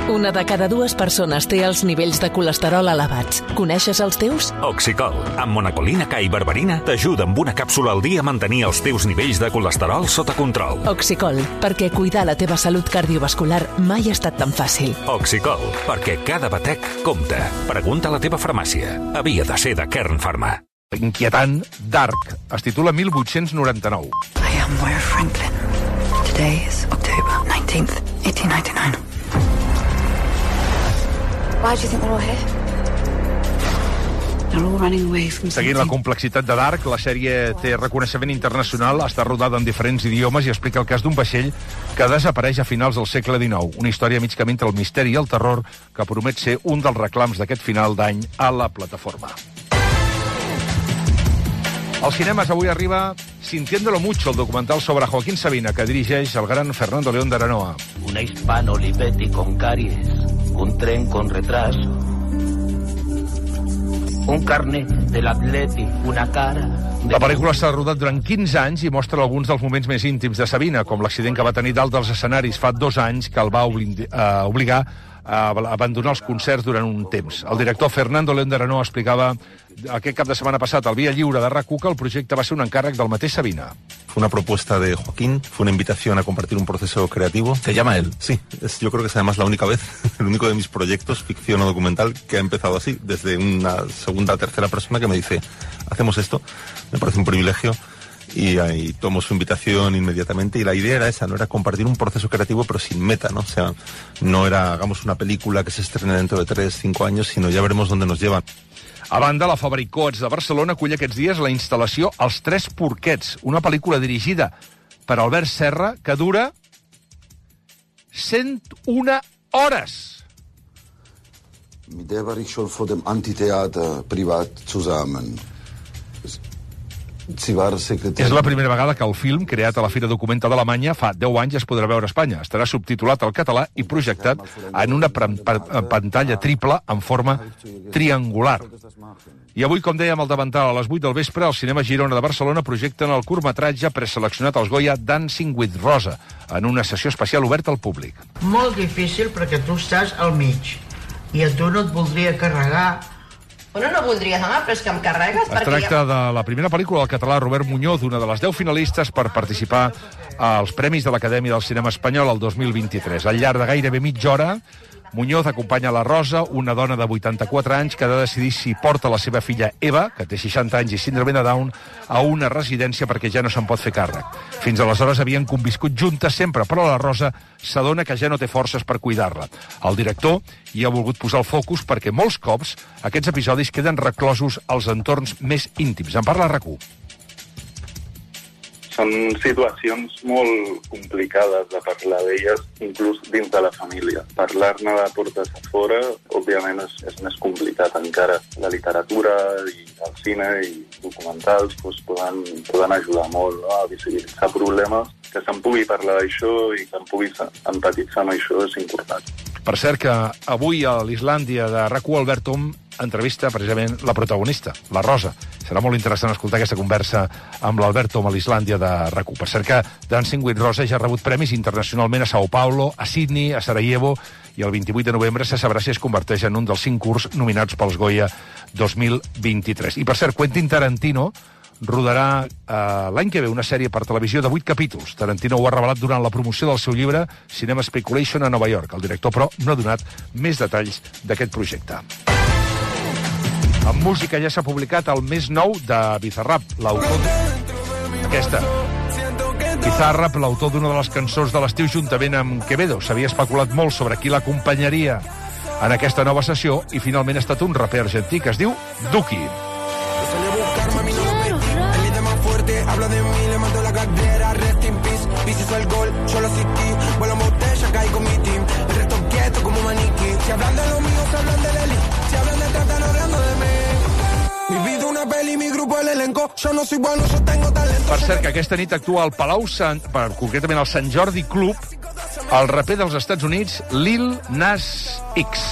Una de cada dues persones té els nivells de colesterol elevats. Coneixes els teus? Oxicol, amb monacolina K i berberina, t'ajuda amb una càpsula al dia a mantenir els teus nivells de colesterol sota control. Oxicol, perquè cuidar la teva salut cardiovascular mai ha estat tan fàcil. Oxicol, perquè cada batec compta. Pregunta a la teva farmàcia. Havia de ser de Kern Pharma. Inquietant, Dark. Es titula 1899. I am Moira Franklin. Today is October 19th, 1899. Why do you think they're all here? They're all running away from something. Seguint la complexitat de Dark, la sèrie té reconeixement internacional, està rodada en diferents idiomes i explica el cas d'un vaixell que desapareix a finals del segle XIX. Una història mig camí entre el misteri i el terror que promet ser un dels reclams d'aquest final d'any a la plataforma. Als cinemes avui arriba Sintiéndolo Mucho, el documental sobre Joaquín Sabina, que dirigeix el gran Fernando León de Aranoa. Una hispano Olivetti con caries, un tren con retraso, un carnet de l'Atleti, una cara... La pel·lícula s'ha rodat durant 15 anys i mostra alguns dels moments més íntims de Sabina, com l'accident que va tenir dalt dels escenaris fa 2 anys, que el va obligar a abandonar els concerts durant un temps. El director Fernando León de Aranoa explicava aquest cap de setmana passat al Via Lliure de RAC1 que el projecte va ser un encàrrec del mateix Sabina. Fue una propuesta de Joaquín, fue una invitación a compartir un proceso creativo. ¿Te llama él? Sí, yo creo que es además la única vez, el único de mis proyectos, ficción o documental, que ha empezado así, desde una segunda o tercera persona que me dice, hacemos esto, me parece un privilegio. Y ahí tomo su invitación inmediatamente, y la idea era esa, no era compartir un proceso creativo pero sin meta, ¿no? O sea, no era hagamos una película que se estrene dentro de 3 o 5 años, sino ya veremos dónde nos llevan. A banda, la Fabra i Coats de Barcelona acull aquests dies la instal·lació Els Tres Porquets, una pel·lícula dirigida per Albert Serra que dura 101 hores. Mit der war ich schon vor dem Antitheater privat zusammen. És la primera vegada que el film, creat a la Fira Documenta d'Alemanya fa 10 anys, es podrà veure a Espanya. Estarà subtitulat al català i projectat en una pantalla triple en forma triangular. I avui, com dèiem, al davantal a les 8 del vespre, al Cinema Girona de Barcelona projecten el curtmetratge preseleccionat als Goya Dancing with Rosa, en una sessió especial oberta al públic. Molt difícil perquè tu estàs al mig i a tu no et voldria carregar. Bueno, no voldries, home, però és que em carregues. Es tracta de la primera pel·lícula del català Robert Muñoz, una de les 10 finalistes per participar als Premis de l'Acadèmia del Cinema Espanyol el 2023. Al llarg de gairebé mitja hora, Muñoz acompanya la Rosa, una dona de 84 anys que ha de decidir si porta la seva filla Eva, que té 60 anys i síndrome de Down, a una residència perquè ja no se'n pot fer càrrec. Fins aleshores havien conviscut juntes sempre, però la Rosa s'adona que ja no té forces per cuidar-la. El director hi ha volgut posar el focus perquè molts cops aquests episodis queden reclosos als entorns més íntims. En parla RAC1. Són situacions molt complicades de parlar d'elles, inclús dins de la família. Parlar-ne de portes a fora, òbviament, és més complicat encara. La literatura i el cine i documentals poden ajudar molt a visibilitzar problemes, que se'n pugui parlar d'això i que en puguis empatitzar amb això és important. Per cert que avui a l'Islàndia de RAC1 Albert Tom entrevista precisament la protagonista, la Rosa. Serà molt interessant escoltar aquesta conversa amb l'Albert Tom a l'Islàndia de RAC1. Per cert que Dancing with Rosa ja ha rebut premis internacionalment a Sao Paulo, a Sydney, a Sarajevo, i el 28 de novembre se sabrà si es converteix en un dels 5 curts nominats pels Goya 2023. I per cert, Quentin Tarantino rodarà l'any que ve una sèrie per televisió de 8 capítols. Tarantino ho ha revelat durant la promoció del seu llibre Cinema Speculation a Nova York. El director, però, no ha donat més detalls d'aquest projecte. En música ja s'ha publicat el més nou de Bizarrap, l'autor... Aquesta. Bizarrap, l'autor d'una de les cançons de l'estiu juntament amb Quevedo. S'havia especulat molt sobre qui l'acompanyaria en aquesta nova sessió i finalment ha estat un raper argentí que es diu Duki. Hablo de mí, le mando la carrera, rest in peace, hizo el gol, yo lo asistí, vuelo en botella, caí con mi team, el resto quieto como maniquí, si hablan de lo mío, se hablan de Leli, si hablan de tratan hablando de mí, mi vida una peli, mi grupo el elenco, yo no soy bueno, yo tengo talento. Per cert, que aquesta nit actua al Palau concretament al Sant Jordi Club, el raper dels Estats Units, Lil Nas X.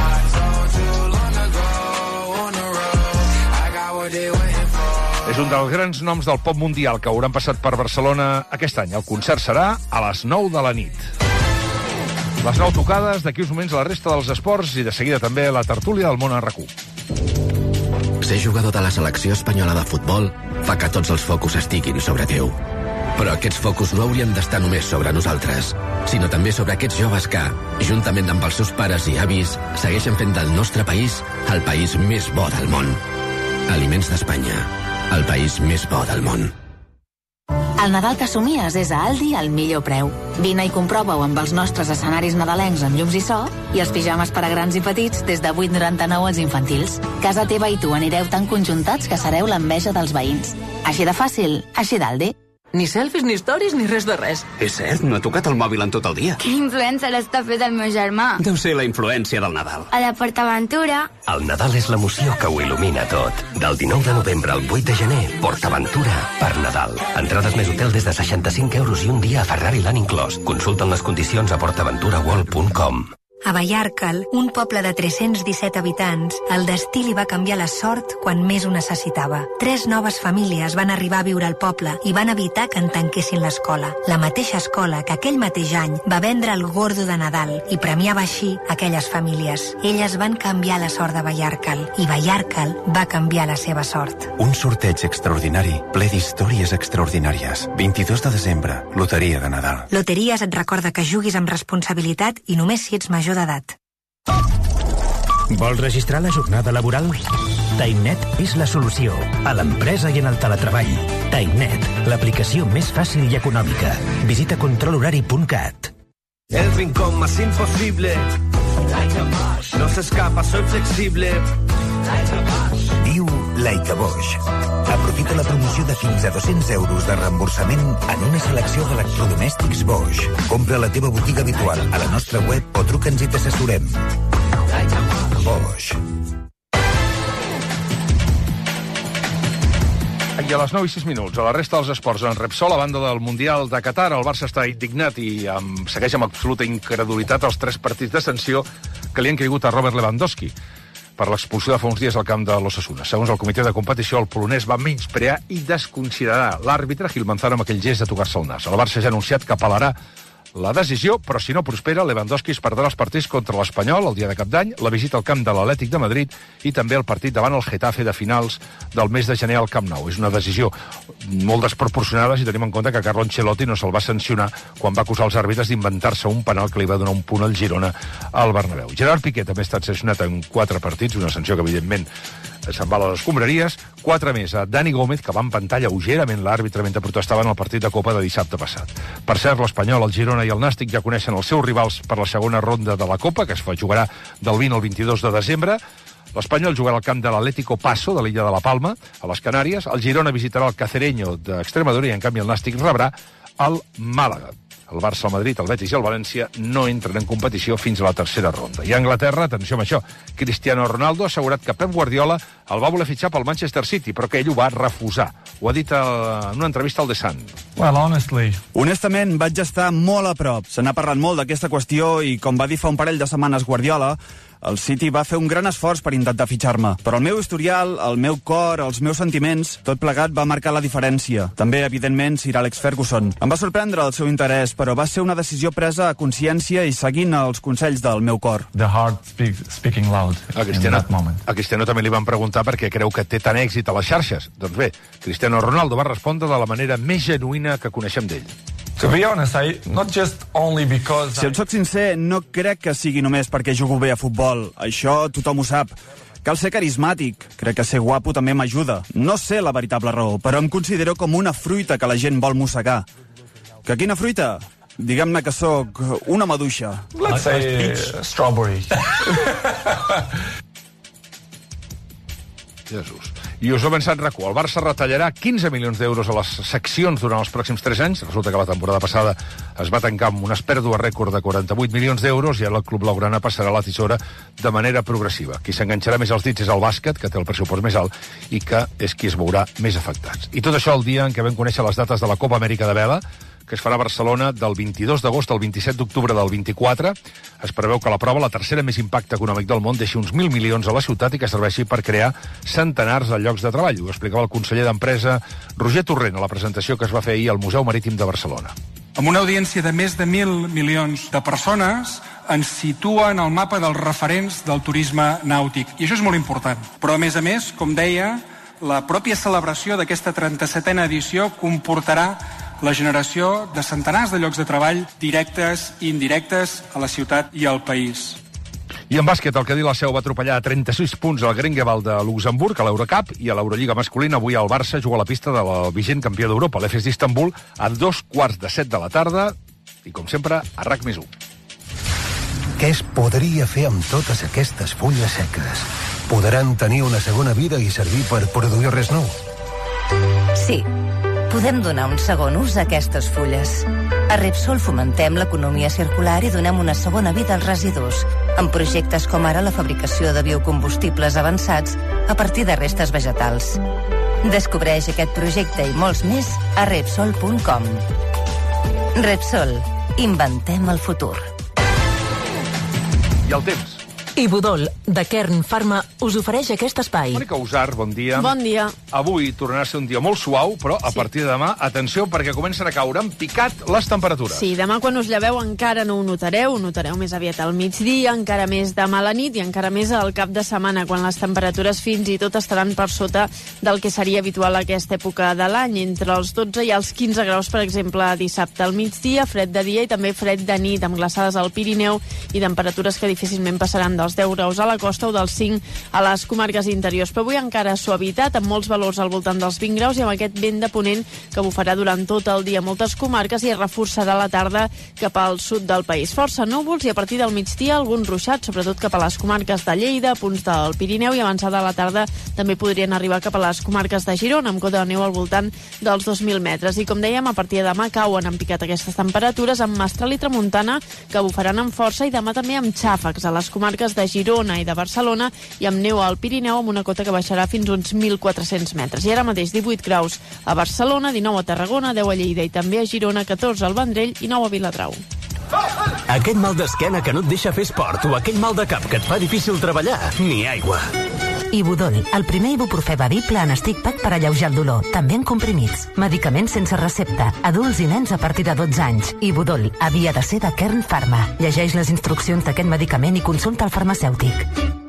És un dels grans noms del pop mundial que hauran passat per Barcelona aquest any. El concert serà a les 9 de la nit. Les 9 tocades, d'aquí uns moments la resta dels esports i de seguida també la tertúlia del món a RAC1. Ser jugador de la selecció espanyola de futbol fa que tots els focus estiguin sobre teu. Però aquests focus no haurien d'estar només sobre nosaltres, sinó també sobre aquests joves que, juntament amb els seus pares i avis, segueixen fent del nostre país el país més bo del món. Aliments d'Espanya, el país més bo del món. El Nadal que somies és a Aldi al millor preu. Vine i comprova-ho amb els nostres escenaris nadalencs amb llums i so i els pijames per a grans i petits des de 8,99 als infantils. Casa teva i tu anireu tan conjuntats que sereu l'enveja dels veïns. Així de fàcil, així d'Aldi. Ni selfies, ni stories, ni res de res. És cert, no he tocat el mòbil en tot el dia. Quin influencer està fet el meu germà. Deu ser la influència del Nadal. A la PortAventura. El Nadal és l'emoció que ho il·lumina tot. Del 19 de novembre al 8 de gener, PortAventura per Nadal. Entrades més hotel des de 65 € i un dia a Ferrari l'han inclòs. Consulten les condicions a portaventuraworld.com. A Vallarcal, un poble de 317 habitants, el destí li va canviar la sort quan més ho necessitava. 3 noves famílies van arribar a viure al poble i van evitar que en tanquessin l'escola. La mateixa escola que aquell mateix any va vendre el gordo de Nadal i premiava així aquelles famílies. Elles van canviar la sort de Vallarcal i Vallarcal va canviar la seva sort. Un sorteig extraordinari, ple d'històries extraordinàries. 22 de desembre, Loteria de Nadal. Loteries et recorda que juguis amb responsabilitat i només si ets major d'edat. Vols registrar la jornada laboral? TimeNet és la solució a l'empresa i en el teletreball. TimeNet, l'aplicació més fàcil i econòmica. Visita controlhorari.cat. El rincón más imposible. No se escapa, soy flexible. Diu Laika Bosch. Aprofita la promoció de fins a 200 € de reemborsament en una selecció d'electrodomèstics Bosch. Compra a la teva botiga habitual, a la nostra web o truca'ns i t'assessorem. Bosch. I a les 9:06, a la resta dels esports, en Repsol, a banda del Mundial de Qatar, el Barça està indignat i segueix amb absoluta incredulitat els 3 partits de sanció que li han caigut a Robert Lewandowski per l'expulsió de fa uns dies al camp de l'Osasuna. Segons el comitè de competició, el polonès va menysprear i desconsiderar l'àrbitre Gil Manzano amb aquell gest de tocar-se el nas. El Barça ja ha anunciat que apel·larà la decisió, però si no prospera, Lewandowski es perdrà els partits contra l'Espanyol el dia de Cap d'Any, la visita al camp de l'Atlètic de Madrid i també el partit davant el Getafe de finals del mes de gener al Camp Nou. És una decisió molt desproporcionada si tenim en compte que Carlo Ancelotti no se'l va sancionar quan va acusar els àrbitres d'inventar-se un penal que li va donar un punt al Girona al Bernabéu. Gerard Piqué també ha estat sancionat en 4 partits, una sanció que evidentment se'n va a les escombraries. 4 més a Dani Gómez, que va empantar lleugerament l'àrbitre mentre protestava en el partit de Copa de dissabte passat. Per cert, l'Espanyol, el Girona i el Nàstic ja coneixen els seus rivals per la segona ronda de la Copa, que es jugarà del 20 al 22 de desembre. L'Espanyol jugarà al camp de l'Atlético Paso, de l'illa de la Palma, a les Canàries. El Girona visitarà el Cacereño d'Extremadura i, en canvi, el Nàstic rebrà el Màlaga. El Barça, el Madrid, el Betis i el València no entren en competició fins a la tercera ronda. I a Anglaterra, atenció amb això, Cristiano Ronaldo ha assegurat que Pep Guardiola el va voler fitxar pel Manchester City, però que ell ho va refusar. Ho ha dit en una entrevista al The Sun. Honestament, vaig estar molt a prop. Se n'ha parlat molt d'aquesta qüestió i, com va dir fa un parell de setmanes Guardiola, el City va fer un gran esforç per intentar fitxar-me. Però el meu historial, el meu cor, els meus sentiments, tot plegat va marcar la diferència. També, evidentment, Sir Alex Ferguson. Em va sorprendre el seu interès, però va ser una decisió presa a consciència i seguint els consells del meu cor. The heart speaking loud in that moment. A Cristiano també li van preguntar per què creu que té tant èxit a les xarxes. Doncs bé, Cristiano Ronaldo va respondre de la manera més genuïna que coneixem d'ell. To be honest, not just only because... Si et soc sincer, no crec que sigui només perquè jugo bé a futbol. Això tothom ho sap. Cal ser carismàtic. Crec que ser guapo també m'ajuda. No sé la veritable raó, però em considero com una fruita que la gent vol mossegar. Que quina fruita? Diguem-ne que sóc una maduixa. Let's say strawberry. Jesús. I us ho ha pensat RAC1. El Barça retallarà 15 milions d'euros a les seccions durant els pròxims 3 anys. Resulta que la temporada passada es va tancar amb unes pèrdues rècord de 48 milions d'euros i ara el club blaugrana passarà la tisora de manera progressiva. Qui s'enganxarà més als dits és el bàsquet, que té el pressupost més alt i que és qui es veurà més afectats. I tot això el dia en què vam conèixer les dates de la Copa Amèrica de Vela, que es farà a Barcelona del 22 d'agost al 27 d'octubre del 24. Es preveu que la prova, la tercera més impacte econòmic del món, deixi uns 1.000 milions a la ciutat i que serveixi per crear centenars de llocs de treball. Ho explicava el conseller d'Empresa Roger Torrent a la presentació que es va fer ahir al Museu Marítim de Barcelona. amb una audiència de més de 1.000 milions de persones, ens situa en el mapa dels referents del turisme nàutic. I això és molt important. Però, a més, com deia, la pròpia celebració d'aquesta 37a edició comportarà la generació de centenars de llocs de treball directes i indirectes a la ciutat i al país. I en bàsquet, el Cadí la Seu va atropellar 36 punts al Grindelwald de Luxemburg, a l'Eurocup, i a l'Eurolliga masculina avui el Barça juga a la pista del vigent campió d'Europa, l'Efes d'Istanbul, a 2:15 de la tarda, i com sempre, a RAC+1. Què es podria fer amb totes aquestes fulles seques? Podran tenir una segona vida i servir per produir res nou? Sí, podem donar un segon ús a aquestes fulles. A Repsol fomentem l'economia circular i donem una segona vida als residus, amb projectes com ara la fabricació de biocombustibles avançats a partir de restes vegetals. Descobreix aquest projecte i molts més a Repsol.com. Repsol. Inventem el futur. I el temps. Ibudol, de Kern Pharma, us ofereix aquest espai. Mònica Usar, bon dia. Bon dia. Avui tornarà a ser un dia molt suau, però a partir de demà, atenció, perquè comencen a caure en picat les temperatures. Sí, demà quan us lleveu encara no ho notareu més aviat al migdia, encara més demà a la nit i encara més al cap de setmana, quan les temperatures fins i tot estaran per sota del que seria habitual a aquesta època de l'any, entre els 12 i els 15 graus, per exemple, dissabte al migdia, fred de dia i també fred de nit, amb glaçades al Pirineu i temperatures que difícilment passaran dels 10 graus a la costa o dels 5 a les comarques interiors. Però avui encara suavitat, amb molts valors al voltant dels 20 graus i amb aquest vent de ponent que bufarà durant tot el dia a moltes comarques i es reforçarà a la tarda cap al sud del país. Força núvols i a partir del migdia alguns ruixats, sobretot cap a les comarques de Lleida, punts del Pirineu, i avançada a la tarda també podrien arribar cap a les comarques de Girona, amb cota de neu al voltant dels 2.000 metres. I com dèiem, a partir de demà cauen en picat aquestes temperatures amb mestral i tramuntana que bufaran amb força i demà també amb xàfecs a les comarques de Girona i de Barcelona i amb neu al Pirineu amb una cota que baixarà fins uns 1.400 metres. I ara mateix 18 graus a Barcelona, 19 a Tarragona, 10 a Lleida i també a Girona, 14 al Vendrell i 9 a Viladrau. Aquest mal d'esquena que no et deixa fer esport o aquell mal de cap que et fa difícil treballar, ni aigua. Ibudol, el primer ibuprofè bevible en stick pack per alleujar el dolor, també en comprimits. Medicaments sense recepta, adults i nens a partir de 12 anys. Ibudol havia de ser de Kern Pharma. Llegeix les instruccions d'aquest medicament i consulta el farmacèutic.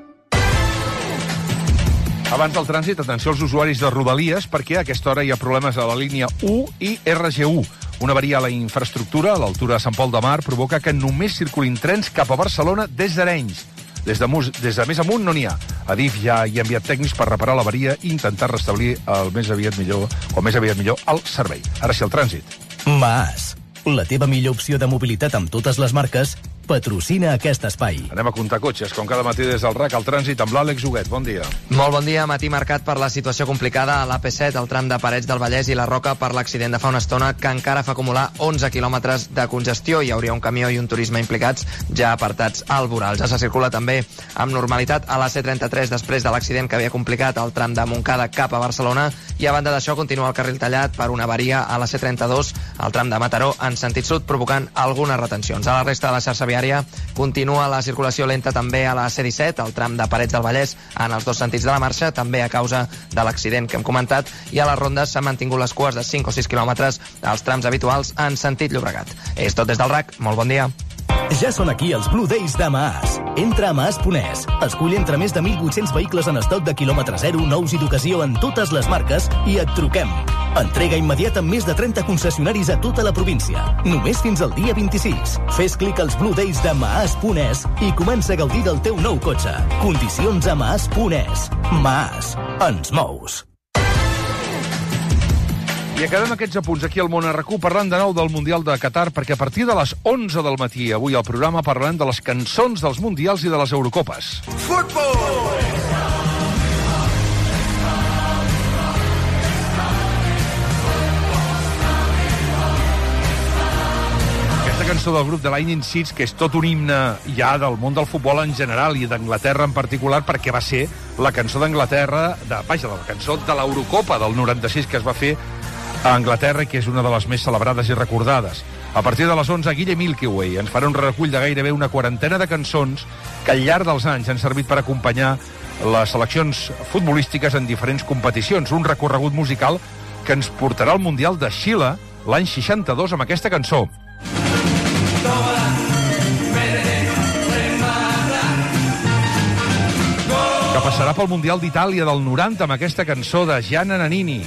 Abans del trànsit, atenció als usuaris de Rodalies, perquè a aquesta hora hi ha problemes a la línia 1 i RG1. Una avaria a la infraestructura a l'altura de Sant Pol de Mar provoca que només circulin trens cap a Barcelona des d'Arenys. Des de més amunt no n'hi ha. Adif ja hi ha enviat tècnics per reparar l'avaria i intentar restablir el més aviat millor el servei. Ara sí, el trànsit. Maas, la teva millor opció de mobilitat amb totes les marques, patrocina aquest espai. Anem a comptar cotxes, com cada matí des del RAC al trànsit amb l'Àlex Huguet. Bon dia. Molt bon dia. Matí marcat per la situació complicada a l'AP7, al tram de Parets del Vallès i la Roca per l'accident de fa una estona que encara fa acumular 11 quilòmetres de congestió. Hi hauria un camió i un turisme implicats ja apartats al voral. Ja se circula també amb normalitat a la C33 després de l'accident que havia complicat el tram de Montcada cap a Barcelona i a banda d'això continua el carril tallat per una avaria a la C32 al tram de Mataró en sentit sud provocant algunes retencions. A la resta de la xarxa viària continua la circulació lenta també a la C17, al tram de Parets del Vallès, en els dos sentits de la marxa, també a causa de l'accident que hem comentat, i a les rondes s'han mantingut les cues de 5 o 6 quilòmetres als trams habituals en sentit Llobregat. És tot des del RAC. Molt bon dia. Ja són aquí els Blue Days de Maas. Entra a maas.es, escull entre més de 1.800 vehicles en estoc de quilòmetre zero, nous i d'ocasió en totes les marques i et truquem. Entrega immediata amb més de 30 concessionaris a tota la província. Només fins al dia 26. Fes clic als Blue Days de maas.es i comença a gaudir del teu nou cotxe. Condicions a maas.es. Maas. Ens mous. I acabem aquests apunts aquí al Món RQ parlant de nou del Mundial de Qatar, perquè a partir de les 11 del matí avui al programa parlarem de les cançons dels Mundials i de les Eurocopes. Futbol! Cançó del grup de Lightning Seeds, que és tot un himne ja del món del futbol en general i d'Anglaterra en particular, perquè va ser la cançó d'Anglaterra, la cançó de l'Eurocopa del 96 que es va fer a Anglaterra i que és una de les més celebrades i recordades. A partir de les 11, Guille Milky Way ens farà un recull de gairebé una quarantena de cançons que al llarg dels anys han servit per acompanyar les seleccions futbolístiques en diferents competicions. Un recorregut musical que ens portarà al Mundial de Xile, l'any 62 amb aquesta cançó. Que passarà pel Mundial d'Itàlia del 90 amb aquesta cançó de Gianna Nannini.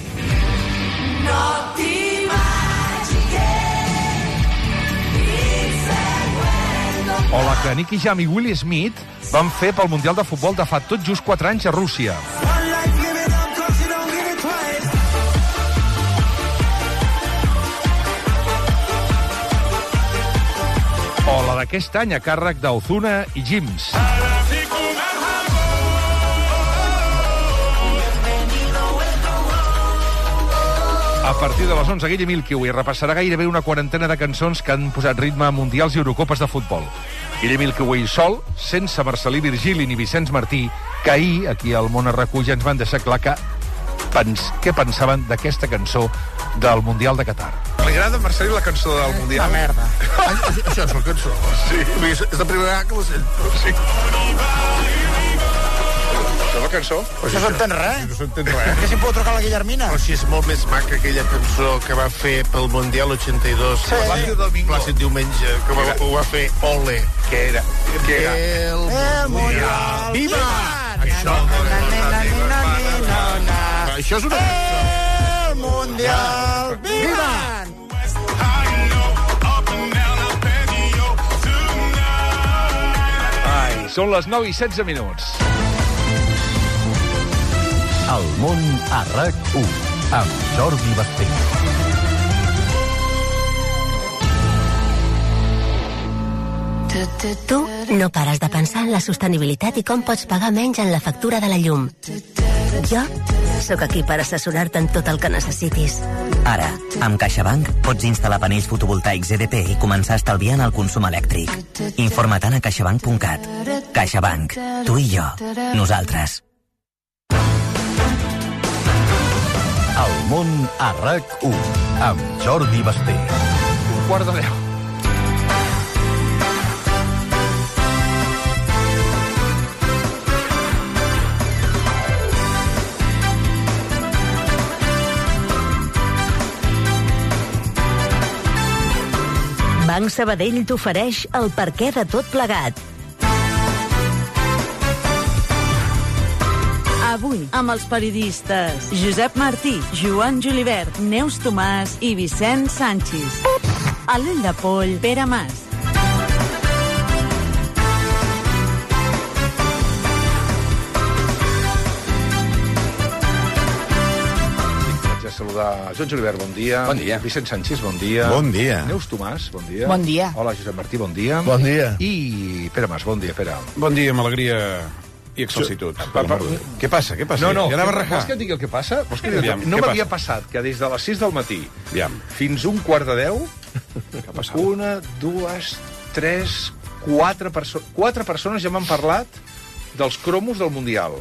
O la que Nicky Jam i Will Smith van fer pel Mundial de Futbol de fa tot just 4 anys a Rússia. O la d'aquest any a càrrec d'Ozuna i Jims. A partir de les 11, Guille Milkiwi repassarà gairebé una quarantena de cançons que han posat ritme a mundials i Eurocopes de futbol. Guille Milkiwi sol, sense Marcelí Virgili ni Vicenç Martí, que ahir, aquí al Món RQ, ja ens van deixar clar què pensaven d'aquesta cançó del Mundial de Qatar. Li agrada a Marcelí la cançó del Mundial? La merda. Això és la cançó? Sí. És la primera vegada que la sento. Sí. Això és la cançó? Això no s'entén res. No s'entén res. Que si em pot trucar la Guillermina? Però si és molt més maca aquella cançó que va fer pel Mundial 82. Sí. Plàcid Diumenge, que ho va fer Ole. Què era? El Mundial. Viva! Això. Això és una cançó. El Mundial. Viva! Ai, són les 9:16 minuts. El món a RAC1 amb Jordi Basté. Tu no pares de pensar en la sostenibilitat i com pots pagar menys en la factura de la llum. Jo sóc aquí per assessorar-te en tot el que necessitis. Ara, amb CaixaBank pots instal·lar panells fotovoltaics EDP i començar a estalviar en el consum elèctric. Informa-te'n a caixabank.cat. CaixaBank. Tu i jo. Nosaltres. El món a RAC1 amb Jordi Basté. 9:15. Banc Sabadell t'ofereix el perquè de tot plegat. Avui, amb els periodistes Josep Martí, Joan Julivert, Neus Tomàs i Vicenç Sanchis. A l'Ull de Poll, Pere Mas. Saludar Joan Julivert, bon dia. Bon dia. Vicent Sanchis, bon dia. Bon dia. Neus Tomàs, bon dia. Bon dia. Hola, Josep Martí, bon dia. Bon dia. I Pere Mas, bon dia, Pere. Bon dia, amb alegria i excelsitud. Què passa? Què passa? No, ja anava a rajar. Vols que et digui el que passa? No m'havia passat que des de les 6 del matí fins 9:15 Què passa? 1, 2, 3, 4 persones ja m'han parlat dels cromos del Mundial.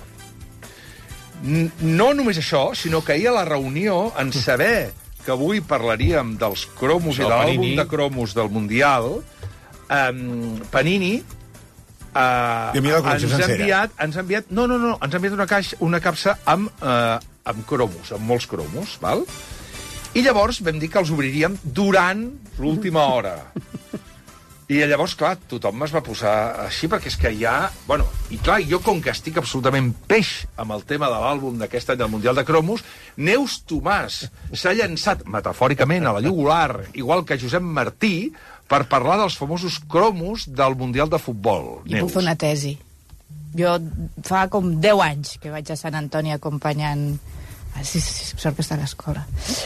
No només això, sinó que ahir a la reunió, en saber que avui parlaríem dels cromos i de l'àlbum de cromos del Mundial, Panini ens ha enviat una capsa amb cromos, amb molts cromos, val? I llavors vam dir que els obriríem durant l'última hora. I llavors, clar, tothom es va posar així, perquè és que hi ha... Bueno, i clar, jo com que estic absolutament peix amb el tema de l'àlbum d'aquest any del Mundial de Cromos, Neus Tomàs s'ha llançat, metafòricament, a la llugullar, igual que Josep Martí, per parlar dels famosos cromos del Mundial de Futbol. I puc fer una tesi. Jo fa com 10 anys que vaig a Sant Antoni acompanyant... Sí, sort que està a l'escola.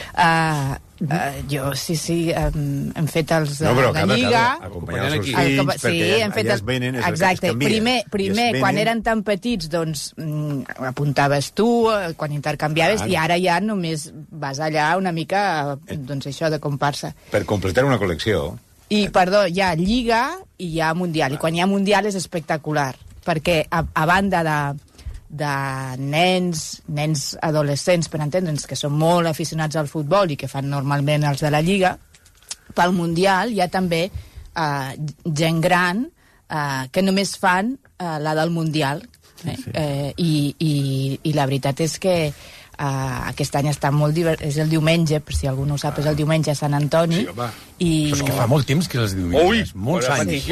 Jo, hem fet els de la Lliga. Acompanyant els seus fills, perquè allà es venen... Exacte. Primer, quan eren tan petits, doncs, apuntaves tu, quan intercanviaves, i ara ja només vas allà una mica, doncs això, de comparsa. Per completar una col·lecció. I, perdó, hi ha Lliga i hi ha Mundial. I quan hi ha Mundial és espectacular, perquè a banda de nens adolescents, per entendre'ns, que són molt aficionats al futbol i que fan normalment els de la Lliga, pel Mundial hi ha també gent gran que només fan la del Mundial. I la veritat és que Aquest any està molt és el diumenge, per si algú no ho sap, és el diumenge a Sant Antoni. Sí, home. Però és que fa molt temps que els diumenges. Molts anys.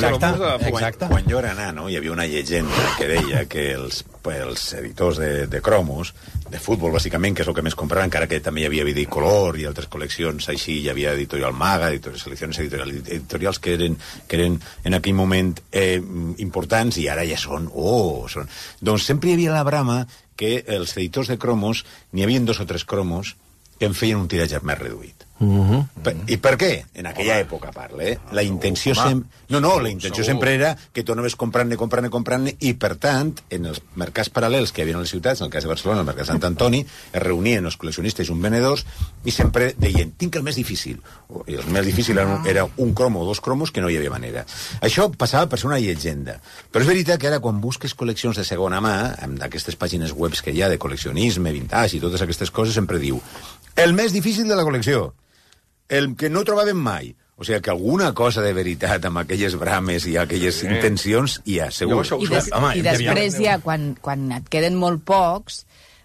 Quan jo era nano, hi havia una llegenda que deia que els editors de cromos, de futbol, bàsicament, que és el que més compraven, encara que també hi havia Vidicolor i altres col·leccions així, hi havia Editorial Maga, seleccions editorials que eren en aquell moment importants, i ara ja són... Doncs sempre hi havia la brama que els editors de cromos, n'hi havia 2 o 3 cromos que en feien un tiratge més reduït. I per què? En aquella època parla, La intenció sempre... la intenció sempre era que tu anaves comprant-ne, i per tant, en els mercats paral·lels que hi havia a les ciutats, en el cas de Barcelona, el mercat de Sant Antoni, es reunien els col·leccionistes i uns venedors i sempre deien, tinc el més difícil. I el més difícil era un cromo o 2 cromos que no hi havia manera. Això passava per ser una llegenda. Però és veritat que ara, quan busques col·leccions de segona mà, amb aquestes pàgines webs que hi ha de col·leccionisme, vintage i totes aquestes coses, sempre diu el més difícil de la col·lecció, el que no trobàvem mai. O sigui, que alguna cosa de veritat amb aquelles brames i aquelles intencions hi ha, segur. I després ja, quan et queden molt pocs,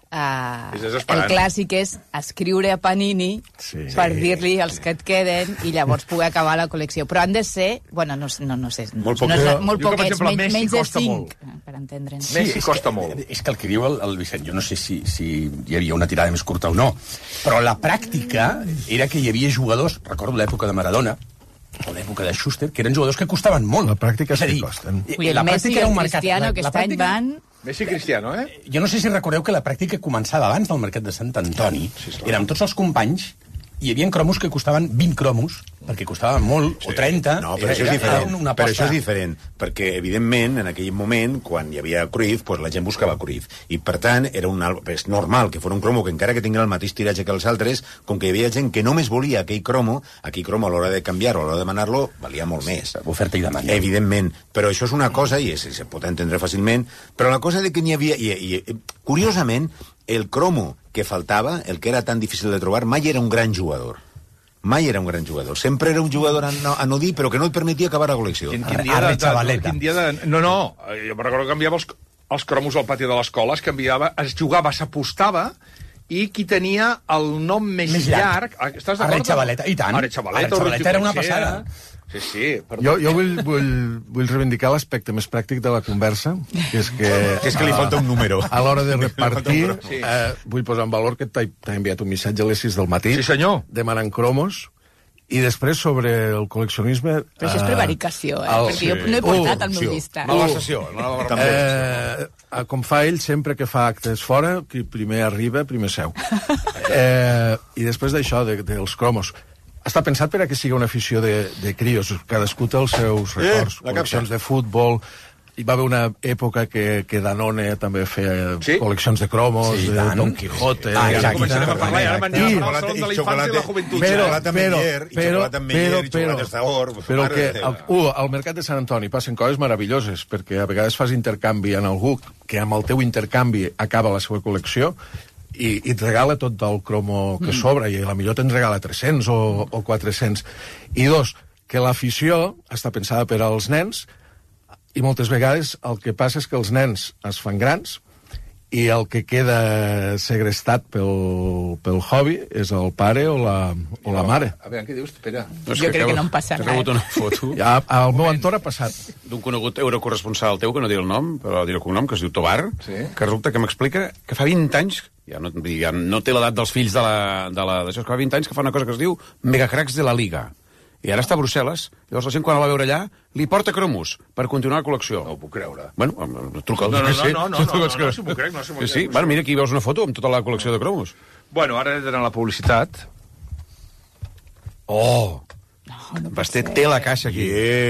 el clàssic és escriure a Panini per dir-li els que et queden i llavors poder acabar la col·lecció. Però han de ser, bueno, no sé, molt poquets, menys de 5, per entendre'ns. Messi costa molt. És que el que diu el Vicent, jo no sé si hi havia una tirada més curta o no, però la pràctica era que hi havia jugadors, recordo l'època de Maradona, o l'època de Schuster, que eren jugadors que costaven molt. La pràctica sí que costen. El Messi i el Cristiano, que aquest any van... Messi i Cristiano, Jo no sé si recordeu que la pràctica començava abans del mercat de Sant Antoni. Érem tots els companys, hi havia cromos que costaven 20 cromos, perquè costaven molt, o 30. No, però això és diferent. Però això és diferent, perquè, evidentment, en aquell moment, quan hi havia Cruyff, la gent buscava Cruyff. I, per tant, és normal que fos un cromo que, encara que tingués el mateix tiratge que els altres, com que hi havia gent que només volia aquell cromo a l'hora de canviar-lo, a l'hora de demanar-lo, valia molt més. Oferta i demanda. Evidentment. Però això és una cosa, i se pot entendre fàcilment, però la cosa de que n'hi havia... Curiosament, el cromo que faltava, el que era tan difícil de trobar, mai era un gran jugador. Mai era un gran jugador. Sempre era un jugador anodí, però que no et permetia acabar la col·lecció. No, jo me recordo que canviava els cromos al pati de l'escola, es jugava, s'apostava, i qui tenia el nom més llarg... Estàs d'acord? Aretxavaleta, i tant. Aretxavaleta era una passada. Sí. Jo vull reivindicar l'aspecte més pràctic de la conversa, que és que li falta un número. A l'hora de repartir, vull posar en valor que t'ha enviat un missatge a les 6 del matí, demanant cromos, i després sobre el col·leccionisme... Però això és prevaricació, perquè jo no he portat el meu llistat. Mala sessió. Com fa ell, sempre que fa actes fora, qui primer arriba, primer seu. I després d'això, dels cromos, està pensat per a que sigui una afició de crios. Cadascú té els seus records, col·leccions de futbol. Hi va haver una època que Danone també feia col·leccions de cromos, de Don Quijote... Començarem a parlar, ara m'anem a parlar de la infància i la joventut. Però que al mercat de Sant Antoni passen coses meravelloses, perquè a vegades fas intercanvi en algú que amb el teu intercanvi acaba la seva col·lecció i et regala tot el cromo que sobra, i a millor te'n regala 300 o 400. I 2, que l'afició està pensada per als nens, i moltes vegades el que passa és que els nens es fan grans i el que queda segrestat pel hobby és el pare o la mare. A veure, què dius? Espera. Jo crec que no em passa res. T'he rebut una foto. Ja, al meu entorn ha passat. D'un conegut eurocorresponsal teu, que no diré el nom, però diré el cognom, que es diu Tobar, que resulta que m'explica que fa 20 anys, ja no té l'edat dels fills d'això, que fa 20 anys que fa una cosa que es diu Megacracks de la Liga. I ara està a Brussel·les, llavors la gent quan la va veure allà li porta cromos per continuar la col·lecció. No ho puc creure. Bueno, truca'ls. No s'ho puc crec. Sí, bueno, mira, aquí veus una foto amb tota la col·lecció de cromos. Bueno, ara he d'anar a la publicitat. Basté té la caixa aquí.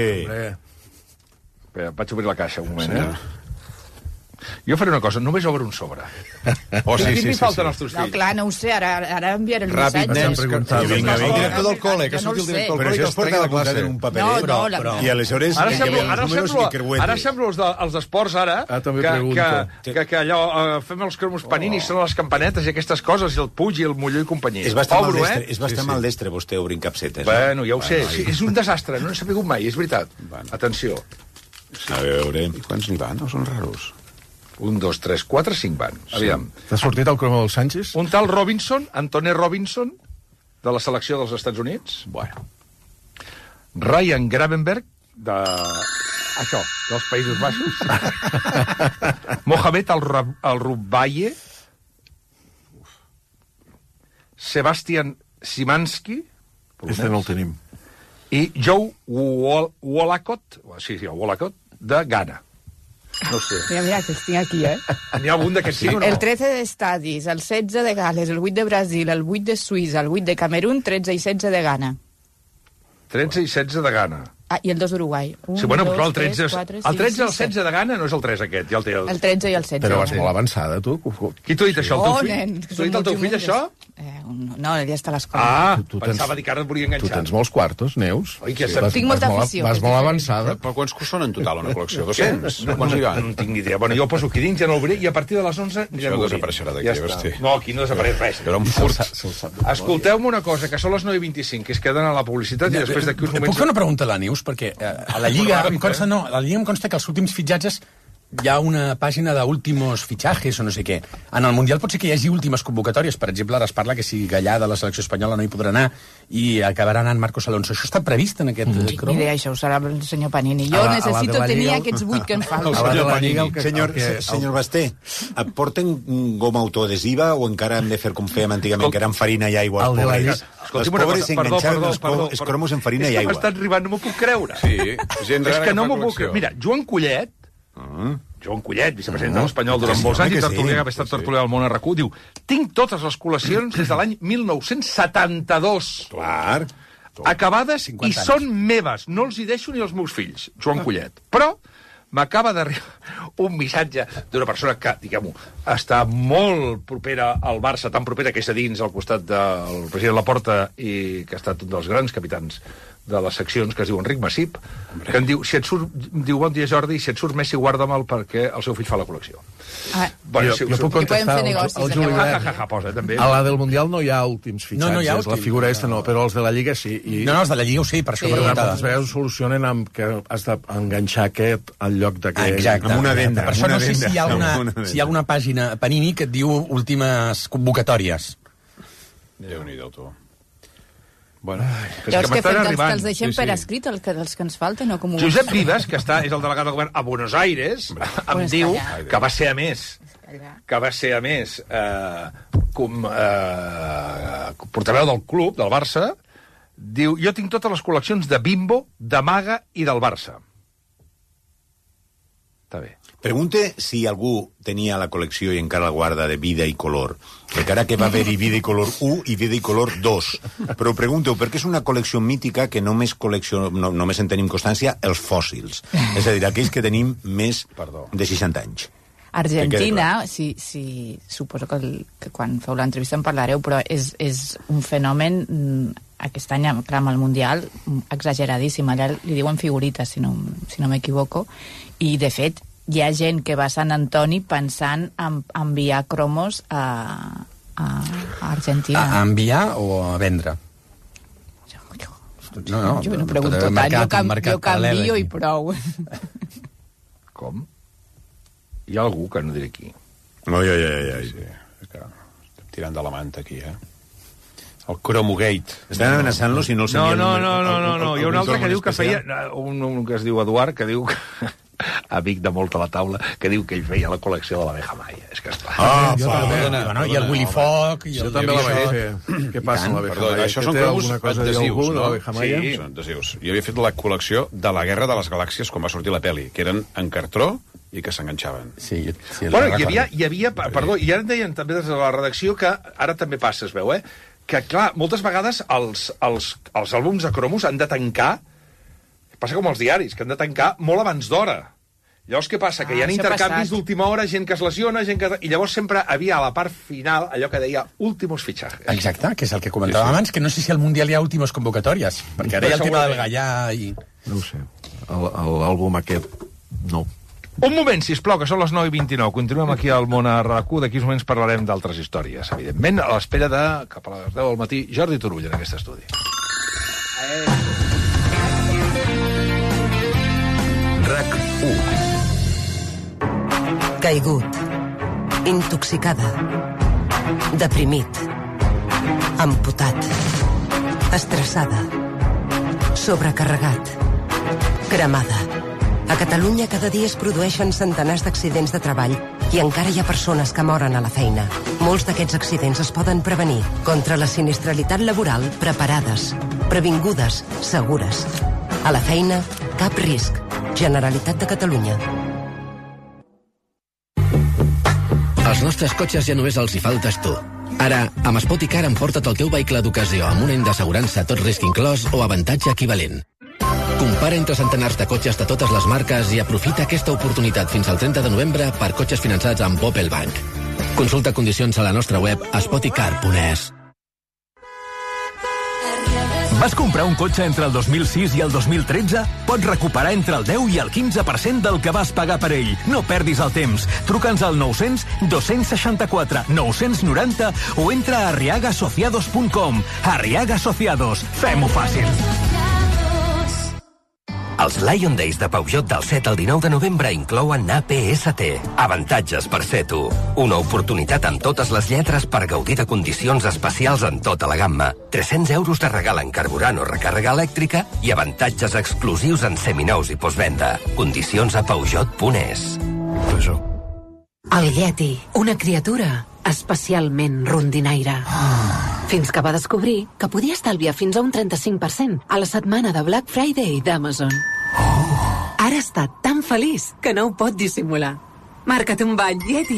Espera, vaig obrir la caixa un moment, Jo faré una cosa, només obre un sobre. Quin li falten als teus fills? No, clar, no ho sé, ara enviaré el missatge. Ràpid, anem preguntant. El director del col·le, que surti el director del col·le, que es porta la classe en un paperet. I aleshores... Ara sembla els d'esports, ara, que allò, fem els cromos Panini, són les campanetes i aquestes coses, i el Puig i el Molló i companyia. És bastant maldestre, vostè, obrint capsetes. Bueno, ja ho sé, és un desastre, no n'he sabut mai, és veritat. Atenció. A veure... I quants n'hi van? No són raros. 1, 2, 3, 4, 5 van. Aviam. T'ha sortit el cromo del Sánchez? Un tal Robinson, Anthony Robinson, de la selecció dels Estats Units. Bueno. Ryan Gravenberch, dels Països Baixos. Mohamed Al-Rubaye. Sebastian Szymanski. Este no el tenim. I Joe Wollacott, de Ghana. No sé. Mira, que els tinc aquí, N'hi ha algun d'aquests, sí o no? El 13 d'Estadis, el 16 de Gales, el 8 de Brasil, el 8 de Suïssa, el 8 de Camerún, 13 i 16 de Ghana. 13 i 16 de Ghana. Ah, i el 2 d'Uruguai. Sí, bueno, però el 13 i el 16 de Ghana no és el 3 aquest, ja el té. El 13 i el 16. Però vas molt avançada, tu. Qui t'ho ha dit això, el teu fill? Nen, t'ho ha dit el teu fill, això? No, ell ja està a l'escola. Pensava dir que ara et volia enganxar. Tu tens molts quartos, Neus. Oi, que Tinc molta afició. Vas molt avançada. Però quants són en total una col·lecció? 200? Quants hi va? No tinc ni idea. Bueno, jo ho poso aquí dins, ja no l'obriré, i a partir de les 11 ja desapareixerà d'aquí, hosti. No, aquí no desapareix res. Però un furt. Escolteu-me una cosa, que són les 9:25, que es queden a la publicitat i després d'aquí uns moments... Puc fer una pregunta a la Neus? Perquè a la Lliga em consta que els últims fitxatges hi ha una pàgina d'últimos fitxajes o no sé què. En el Mundial pot ser que hi hagi últimes convocatòries. Per exemple, ara es parla que si Gallà de la selecció espanyola no hi podrà anar i acabarà anant Marcos Alonso. Això està previst en aquest cromo? Ni idea, això ho serà el senyor Panini. Jo necessito tenir aquests 8 que em falten. Senyor Basté, porten goma autoadhesiva o encara hem de fer com fèiem antigament, que eren farina i aigua? Els pobres enganxaven els cromos en farina i aigua. És que m'està arribant, no m'ho puc creure. Sí, gent rara. És que no m'ho puc creure. Mira, Joan Collet, vicepresident de l'Espanyol durant molts anys, i tertulià, que ha estat tertulià al món RQ, diu: tinc totes les col·leccions des de l'any 1972. Clar. Acabades i són meves. No els hi deixo ni als meus fills, Joan Collet. Però m'acaba d'arribar un missatge d'una persona que, diguem-ho, està molt propera al Barça, tan propera que és a dins, al costat del president Laporta, i que ha estat un dels grans capitans de les seccions, que es diu Enric Massip, que em diu, diu: bon dia, Jordi, si et surt Messi, guarda-me'l perquè el seu fill fa la col·lecció. Jo puc contestar al Juli Verne. també. A la del Mundial no hi ha últims fitxatges, la figura aquesta no, però els de la Lliga sí. No, els de la Lliga ho sé, per això moltes vegades ho solucionen amb que has d'enganxar aquest al lloc d'aquest. Amb una venda. Per això no sé si hi ha alguna pàgina Panini que et diu últimes convocatòries. Déu-n'hi-do, tu. Bueno, llavors que fem, que els deixem per escrit els que ens falten o com ho... Josep Vives, que és el delegat del govern a Buenos Aires, em diu que va ser a més portaveu del club, del Barça, diu: jo tinc totes les col·leccions de Bimbo, de Maga i del Barça. Està bé. Pregunte si algú tenia la col·lecció i encara la guarda de Vida i Color. Encara que va haver-hi Vida i Color 1 i Vida i Color 2. Però pregunteu, perquè és una col·lecció mítica que només en tenim constància els fòssils. És a dir, aquells que tenim més de 60 anys. Argentina, suposo que quan feu l'entrevista en parlareu, però és un fenomen aquest any, clar, amb el Mundial, exageradíssim. Allà li diuen figurites, si no m'equivoco, i de fet hi ha gent que va a Sant Antoni pensant en enviar cromos a Argentina. A enviar o a vendre? Jo no pregunto tant, jo canvio i prou. Com? Hi ha algú que no diré qui. Ai. Sí, estem tirant de la manta aquí, El Cromogate. Estan amenaçant-lo si no el senyen... No. Hi ha un altre que diu que feia... Un que es diu Eduard, que diu... amic de molta la taula, que diu que ell feia la col·lecció de l'abeja maia. És que esclar. I el Willy Fogg... Jo també la vaig fer. Què passa amb l'abeja maia? Això són cromos adhesius, no? Sí, són adhesius. Jo havia fet la col·lecció de la Guerra de les Galàxies quan va sortir la peli, que eren en cartró i que s'enganxaven. Bueno, hi havia... Perdó, i ara deien també des de la redacció que ara també passa, es veu, que, clar, moltes vegades els àlbums de cromos han de tancar. Passa com els diaris, que han de tancar molt abans d'hora. Llavors, què passa? Que hi ha intercanvis d'última hora, gent que es lesiona, I llavors sempre havia a la part final allò que deia últimos fitxajes. Exacte, que és el que comentàvem abans, que no sé si al Mundial hi ha últimes convocatòries, perquè ara hi ha el tema del Gallà i... No ho sé. L'àlbum aquest, no. Un moment, sisplau, que són les 9:29. Continuem aquí al món RQ. D'aquí uns moments parlarem d'altres històries, evidentment, a l'espera de, cap a les 10 del matí, Jordi Turull en aquest estudi. RAC 1. caigut, intoxicada, deprimit, amputat, estressada, sobrecarregat, cremada. A Catalunya cada dia es produeixen centenars d'accidents de treball i encara hi ha persones que moren a la feina. Molts d'aquests accidents es poden prevenir. Contra la sinistralitat laboral, preparades, previngudes, segures. A la feina, cap risc. Generalitat de Catalunya. Als nostres cotxes ja només els hi faltes tu. Ara, amb Spoticar emporta't el teu vehicle d'ocasió amb un any d'assegurança tot risc inclòs o avantatge equivalent. Compara entre centenars de cotxes de totes les marques i aprofita aquesta oportunitat fins al 30 de novembre per cotxes finançats amb Opel Bank. Consulta condicions a la nostra web spoticar.es. Vas comprar un cotxe entre el 2006 i el 2013? Pots recuperar entre el 10 i el 15% del que vas pagar per ell. No perdis el temps. Truca'ns al 900 264 990 o entra a arriagasociados.com. Arriaga Asociados. Fem-ho fàcil. Els Lion Days de Peugeot del 7 al 19 de novembre inclouen APST. Avantatges per ser tu. Una oportunitat amb totes les lletres per gaudir de condicions especials en tota la gamma. 300 euros de regal en carburant o recàrrega elèctrica i avantatges exclusius en seminous i postvenda. Condicions a Peugeot.es. El Yeti, una criatura especialment rondinaire. Fins que va descobrir que podia estalviar fins a un 35% a la setmana de Black Friday d'Amazon. Ara està tan feliç que no ho pot dissimular. Marca't un bany, Yeti.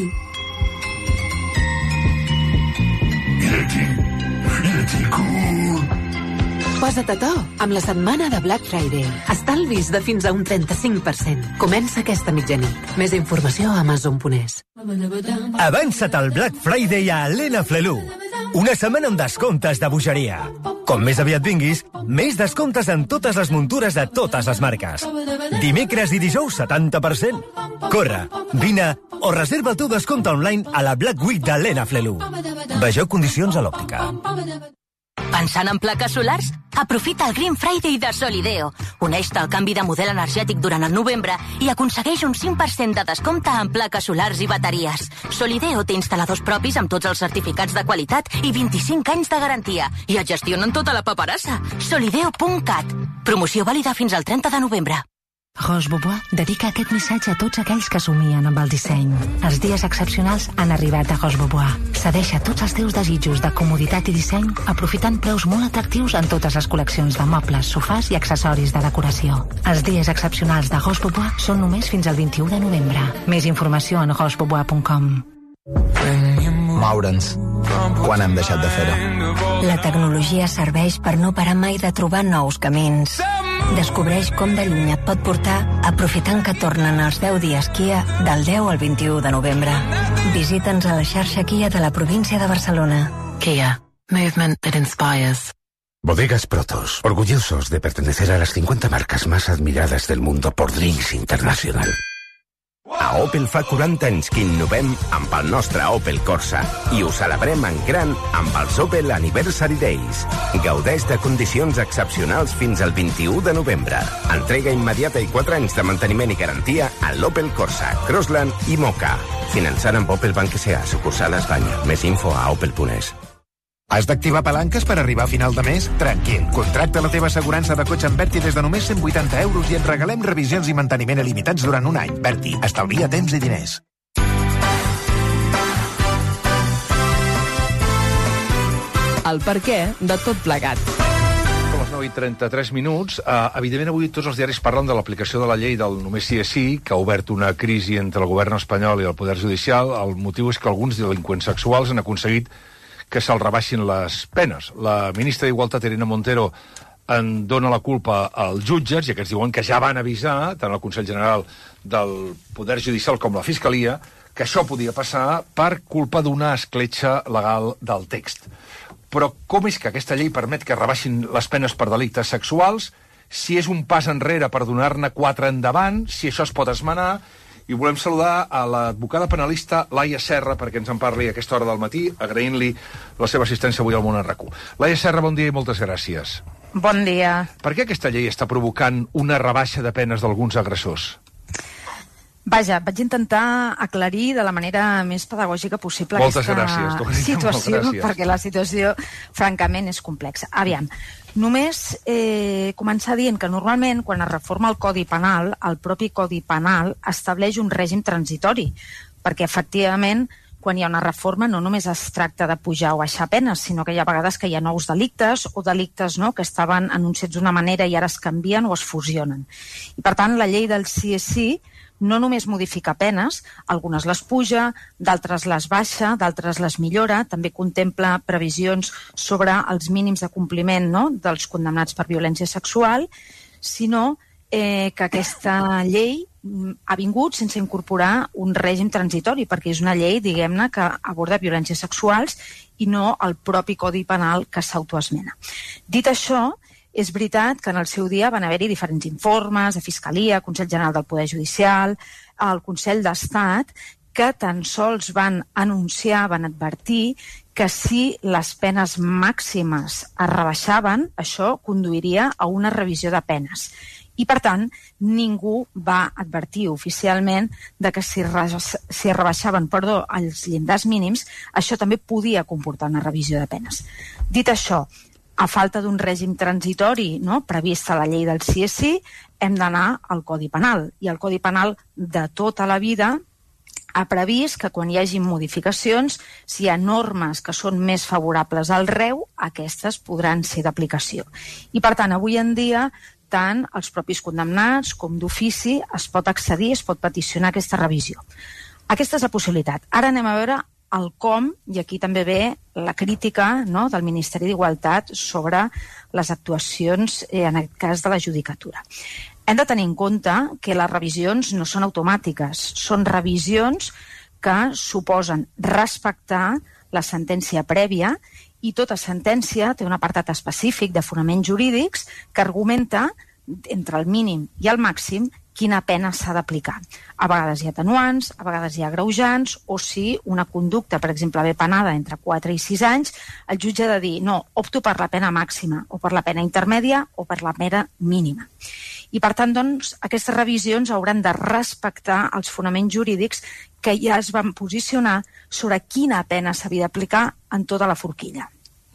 Yeti cool. Posa't a to amb la setmana de Black Friday. Estalvis de fins a un 35%. Comença aquesta mitjanit. Més informació a Amazon.es. Avança't al Black Friday a Elena Flelú. Una setmana amb descomptes de bogeria. Com més aviat vinguis, més descomptes en totes les muntures de totes les marques. Dimecres i dijous, 70%. Corre, vine o reserva el teu descompte online a la Black Week d'Elena Flelú. Vegeu condicions a l'òptica. Pensant en plaques solars? Aprofita el Green Friday de Solideo. Uneix-te al canvi de model energètic durant el novembre i aconsegueix un 5% de descompte en plaques solars i bateries. Solideo té instal·ladors propis amb tots els certificats de qualitat i 25 anys de garantia. I et gestionen tota la paperassa. Solideo.cat. Promoció vàlida fins al 30 de novembre. Roche Bobois dedica aquest missatge a tots aquells que somien amb el disseny. Els dies excepcionals han arribat a Roche Bobois. Cedeixa tots els teus desitjos de comoditat i disseny aprofitant preus molt atractius en totes les col·leccions de mobles, sofàs i accessoris de decoració. Els dies excepcionals de Roche Bobois són només fins al 21 de novembre. Més informació en rochebobois.com. Moure'ns. Quan hem deixat de fer-ho? La tecnologia serveix per no parar mai de trobar nous camins. Descobreix com de lluny et pot portar aprofitant que tornen els 10 dies Kia del 10 al 21 de novembre. Visita'ns a la xarxa Kia de la província de Barcelona. Kia. Movement that inspires. Bodegas Protos, orgullosos de pertenecer a las 50 marcas más admiradas del mundo por Drinks International. A Opel fa 40 anys que innovem amb el nostre Opel Corsa i ho celebrem en gran amb els Opel Anniversary Days. Gaudeix de condicions excepcionals fins al 21 de novembre. Entrega immediata i 4 anys de manteniment i garantia a l'Opel Corsa, Crossland i Moka. Finançant amb Opel Banc S.A. sucursal a Espanya. Més info a opel.es. Has d'activar palanques per arribar a final de mes? Tranquil, contracta la teva assegurança de cotxe amb Berti des de només 180 euros i et regalem revisions i manteniment il·limitats durant un any. Berti, estalvia temps i diners. El perquè de tot plegat. A les 9:33 minuts. Evidentment, avui tots els diaris parlen de l'aplicació de la llei del només sí és sí, que ha obert una crisi entre el govern espanyol i el poder judicial. El motiu és que alguns delinqüents sexuals han aconseguit que se'ls rebaixin les penes. La ministra d'Igualtat, Irene Montero, en dona la culpa als jutges, i aquests diuen que ja van avisar, tant el Consell General del Poder Judicial com la Fiscalia, que això podia passar per culpa d'una escletxa legal del text. Però com és que aquesta llei permet que rebaixin les penes per delictes sexuals, si és un pas enrere per donar-ne 4 endavant, si això es pot esmenar? I volem saludar a l'advocada penalista Laia Serra perquè ens en parli a aquesta hora del matí, agraint-li la seva assistència avui al Món en RAC1. Laia Serra, bon dia i moltes gràcies. Bon dia. Per què aquesta llei està provocant una rebaixa de penes d'alguns agressors? Vaja, vaig intentar aclarir de la manera més pedagògica possible aquesta situació, perquè la situació, francament, és complexa. Aviam, només començar dient que normalment, quan es reforma el Codi Penal, el propi Codi Penal estableix un règim transitori, perquè, efectivament, quan hi ha una reforma no només es tracta de pujar o baixar penes, sinó que hi ha vegades que hi ha nous delictes o delictes que estaven anunciats d'una manera i ara es canvien o es fusionen. I, per tant, la llei del sí és sí no només modifica penes, algunes les puja, d'altres les baixa, d'altres les millora, també contempla previsions sobre els mínims de compliment dels condemnats per violència sexual, sinó que aquesta llei ha vingut sense incorporar un règim transitori, perquè és una llei, diguem-ne, que aborda violències sexuals i no el propi Codi Penal que s'autoesmena. Dit això, és veritat que en el seu dia van haver-hi diferents informes de Fiscalia, Consell General del Poder Judicial, el Consell d'Estat, que tan sols van anunciar, van advertir que si les penes màximes es rebaixaven, això conduiria a una revisió de penes. I, per tant, ningú va advertir oficialment de que si rebaixaven els llindars mínims, això també podia comportar una revisió de penes. Dit això, a falta d'un règim transitori previst a la llei del sí és sí, hem d'anar al Codi Penal. I el Codi Penal de tota la vida ha previst que quan hi hagi modificacions, si hi ha normes que són més favorables al reu, aquestes podran ser d'aplicació. I, per tant, avui en dia, tant els propis condemnats com d'ofici es pot accedir, es pot peticionar aquesta revisió. Aquesta és la possibilitat. Ara anem a veure el com, i aquí també ve la crítica del Ministeri d'Igualtat sobre les actuacions, en aquest cas, de la judicatura. Hem de tenir en compte que les revisions no són automàtiques, són revisions que suposen respectar la sentència prèvia i tota sentència té un apartat específic de fonaments jurídics que argumenta entre el mínim i el màxim quina pena s'ha d'aplicar. A vegades hi ha atenuants, a vegades hi ha agreujants, o si una conducta, per exemple, ve penada entre 4 i 6 anys, el jutge ha de dir, no, opto per la pena màxima, o per la pena intermèdia, o per la pena mínima. I, per tant, doncs, aquestes revisions hauran de respectar els fonaments jurídics que ja es van posicionar sobre quina pena s'havia d'aplicar en tota la forquilla.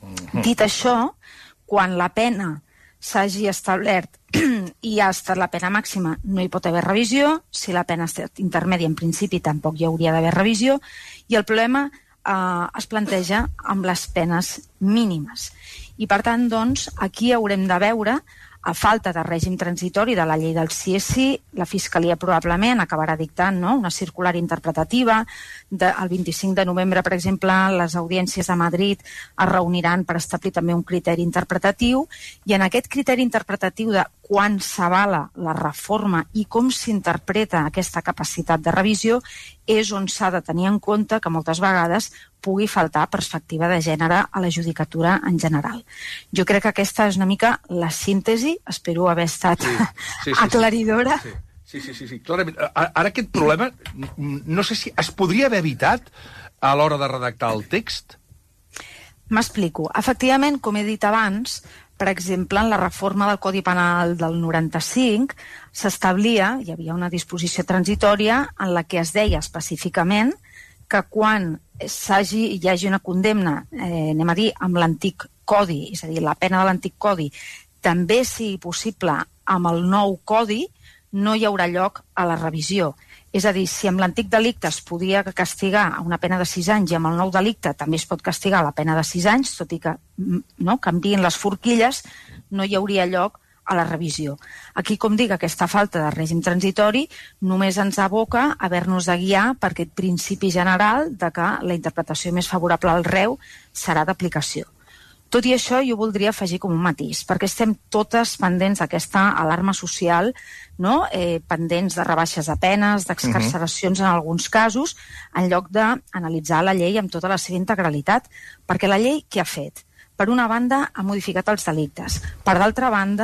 Dit això, quan la pena s'hagi establert i ha estat la pena màxima, no hi pot haver revisió. Si la pena ha estat intermèdia, en principi tampoc hi hauria d'haver revisió. I el problema es planteja amb les penes mínimes. I, per tant, doncs, aquí haurem de veure, a falta de règim transitori de la llei del sí és sí, la Fiscalia probablement acabarà dictant una circular interpretativa. El 25 de novembre, per exemple, les audiències de Madrid es reuniran per establir també un criteri interpretatiu, i en aquest criteri interpretatiu de quan s'avala la reforma i com s'interpreta aquesta capacitat de revisió és on s'ha de tenir en compte que moltes vegades pugui faltar perspectiva de gènere a la judicatura en general. Jo crec que aquesta és una mica la síntesi, espero haver estat aclaridora. Sí, clarament. Ara aquest problema, no sé si es podria haver evitat a l'hora de redactar el text? M'explico. Efectivament, com he dit abans, per exemple, en la reforma del Codi Penal del 95 s'establia, hi havia una disposició transitòria en la que es deia específicament que quan hi hagi una condemna, anem a dir, amb l'antic codi, és a dir, la pena de l'antic codi, també sigui possible amb el nou codi, no hi haurà lloc a la revisió. És a dir, si amb l'antic delicte es podia castigar a una pena de 6 anys i amb el nou delicte també es pot castigar a la pena de 6 anys, tot i que canvien les forquilles, no hi hauria lloc a la revisió. Aquí, com dic, aquesta falta de règim transitori només ens aboca a haver-nos de guiar per aquest principi general de que la interpretació més favorable al reu serà d'aplicació. Tot i això, jo voldria afegir com un matís, perquè estem totes pendents d'aquesta alarma social, pendents de rebaixes de penes, d'excarceracions en alguns casos, en lloc d'analitzar la llei amb tota la seva integralitat. Perquè la llei què ha fet? Per una banda, ha modificat els delictes. Per d'altra banda,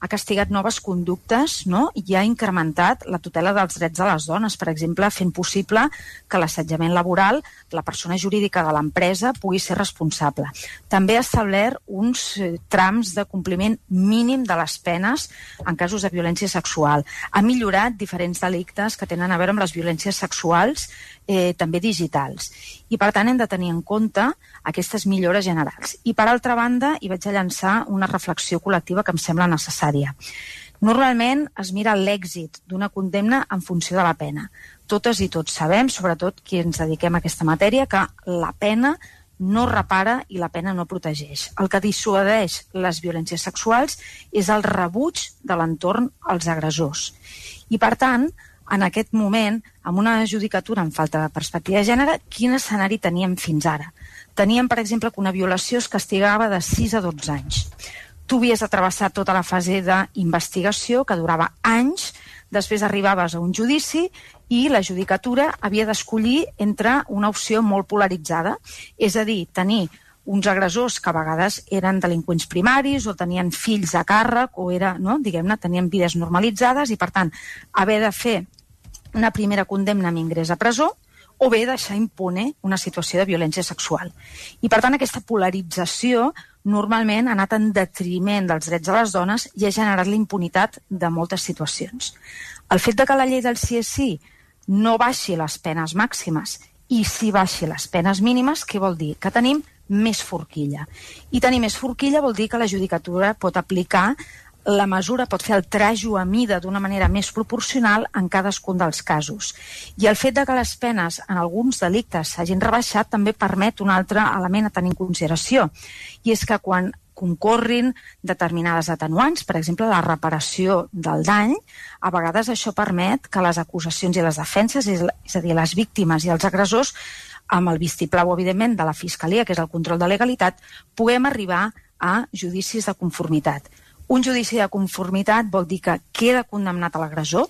ha castigat noves conductes, no? I ha incrementat la tutela dels drets de les dones, per exemple, fent possible que l'assetjament laboral, la persona jurídica de l'empresa, pugui ser responsable. També ha establert uns trams de compliment mínim de les penes en casos de violència sexual. Ha millorat diferents delictes que tenen a veure amb les violències sexuals, també digitals. I, per tant, hem de tenir en compte aquestes millores generals. I, per altra banda, hi vaig a llançar una reflexió col·lectiva que em sembla necessària. Normalment es mira l'èxit d'una condemna en funció de la pena. Totes i tots sabem, sobretot qui ens dediquem a aquesta matèria, que la pena no repara i la pena no protegeix. El que dissuadeix les violències sexuals és el rebuig de l'entorn als agressors. I, per tant, en aquest moment, amb una judicatura en falta de perspectiva de gènere, quin escenari teníem fins ara? Teníem, per exemple, que una violació es castigava de 6 a 12 anys. Tu havies de travessar tota la fase d'investigació, que durava anys, després arribaves a un judici i la judicatura havia d'escollir entre una opció molt polaritzada, és a dir, tenir uns agressors que a vegades eren delinqüents primaris o tenien fills a càrrec o tenien vides normalitzades i, per tant, haver de fer una primera condemna amb ingrés a presó o bé deixar impune una situació de violència sexual. I, per tant, aquesta polarització normalment ha anat en detriment dels drets de les dones i ha generat la impunitat de moltes situacions. El fet de que la llei del sí no baixi les penes màximes i sí baixi les penes mínimes, què vol dir? Que tenim més forquilla. I tenir més forquilla vol dir que la judicatura pot aplicar la mesura, pot fer el trajo a mida d'una manera més proporcional en cadascun dels casos. I el fet de que les penes en alguns delictes s'hagin rebaixat també permet un altre element a tenir en consideració, i és que quan concorrin determinades atenuants, per exemple la reparació del dany, a vegades això permet que les acusacions i les defenses, és a dir, les víctimes i els agressors, amb el vistiplau, evidentment, de la Fiscalia, que és el control de legalitat, puguem arribar a judicis de conformitat. Un judici de conformitat vol dir que queda condemnat a l'agressor,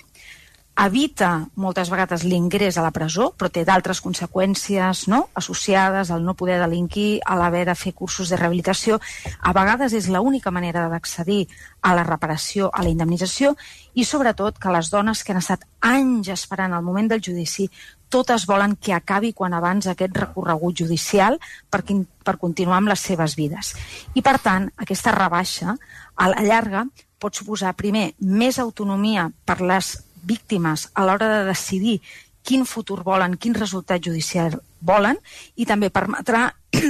evita moltes vegades l'ingrés a la presó, però té d'altres conseqüències associades al no poder delinquir, a l'haver de fer cursos de rehabilitació. A vegades és l'única manera d'accedir a la reparació, a la indemnització, i sobretot que les dones que han estat anys esperant el moment del judici, totes volen que acabi quan abans aquest recorregut judicial per continuar amb les seves vides. I, per tant, aquesta rebaixa, a la llarga, pot suposar, primer, més autonomia per les víctimes a l'hora de decidir quin futur volen, quin resultat judicial volen, i també permetrà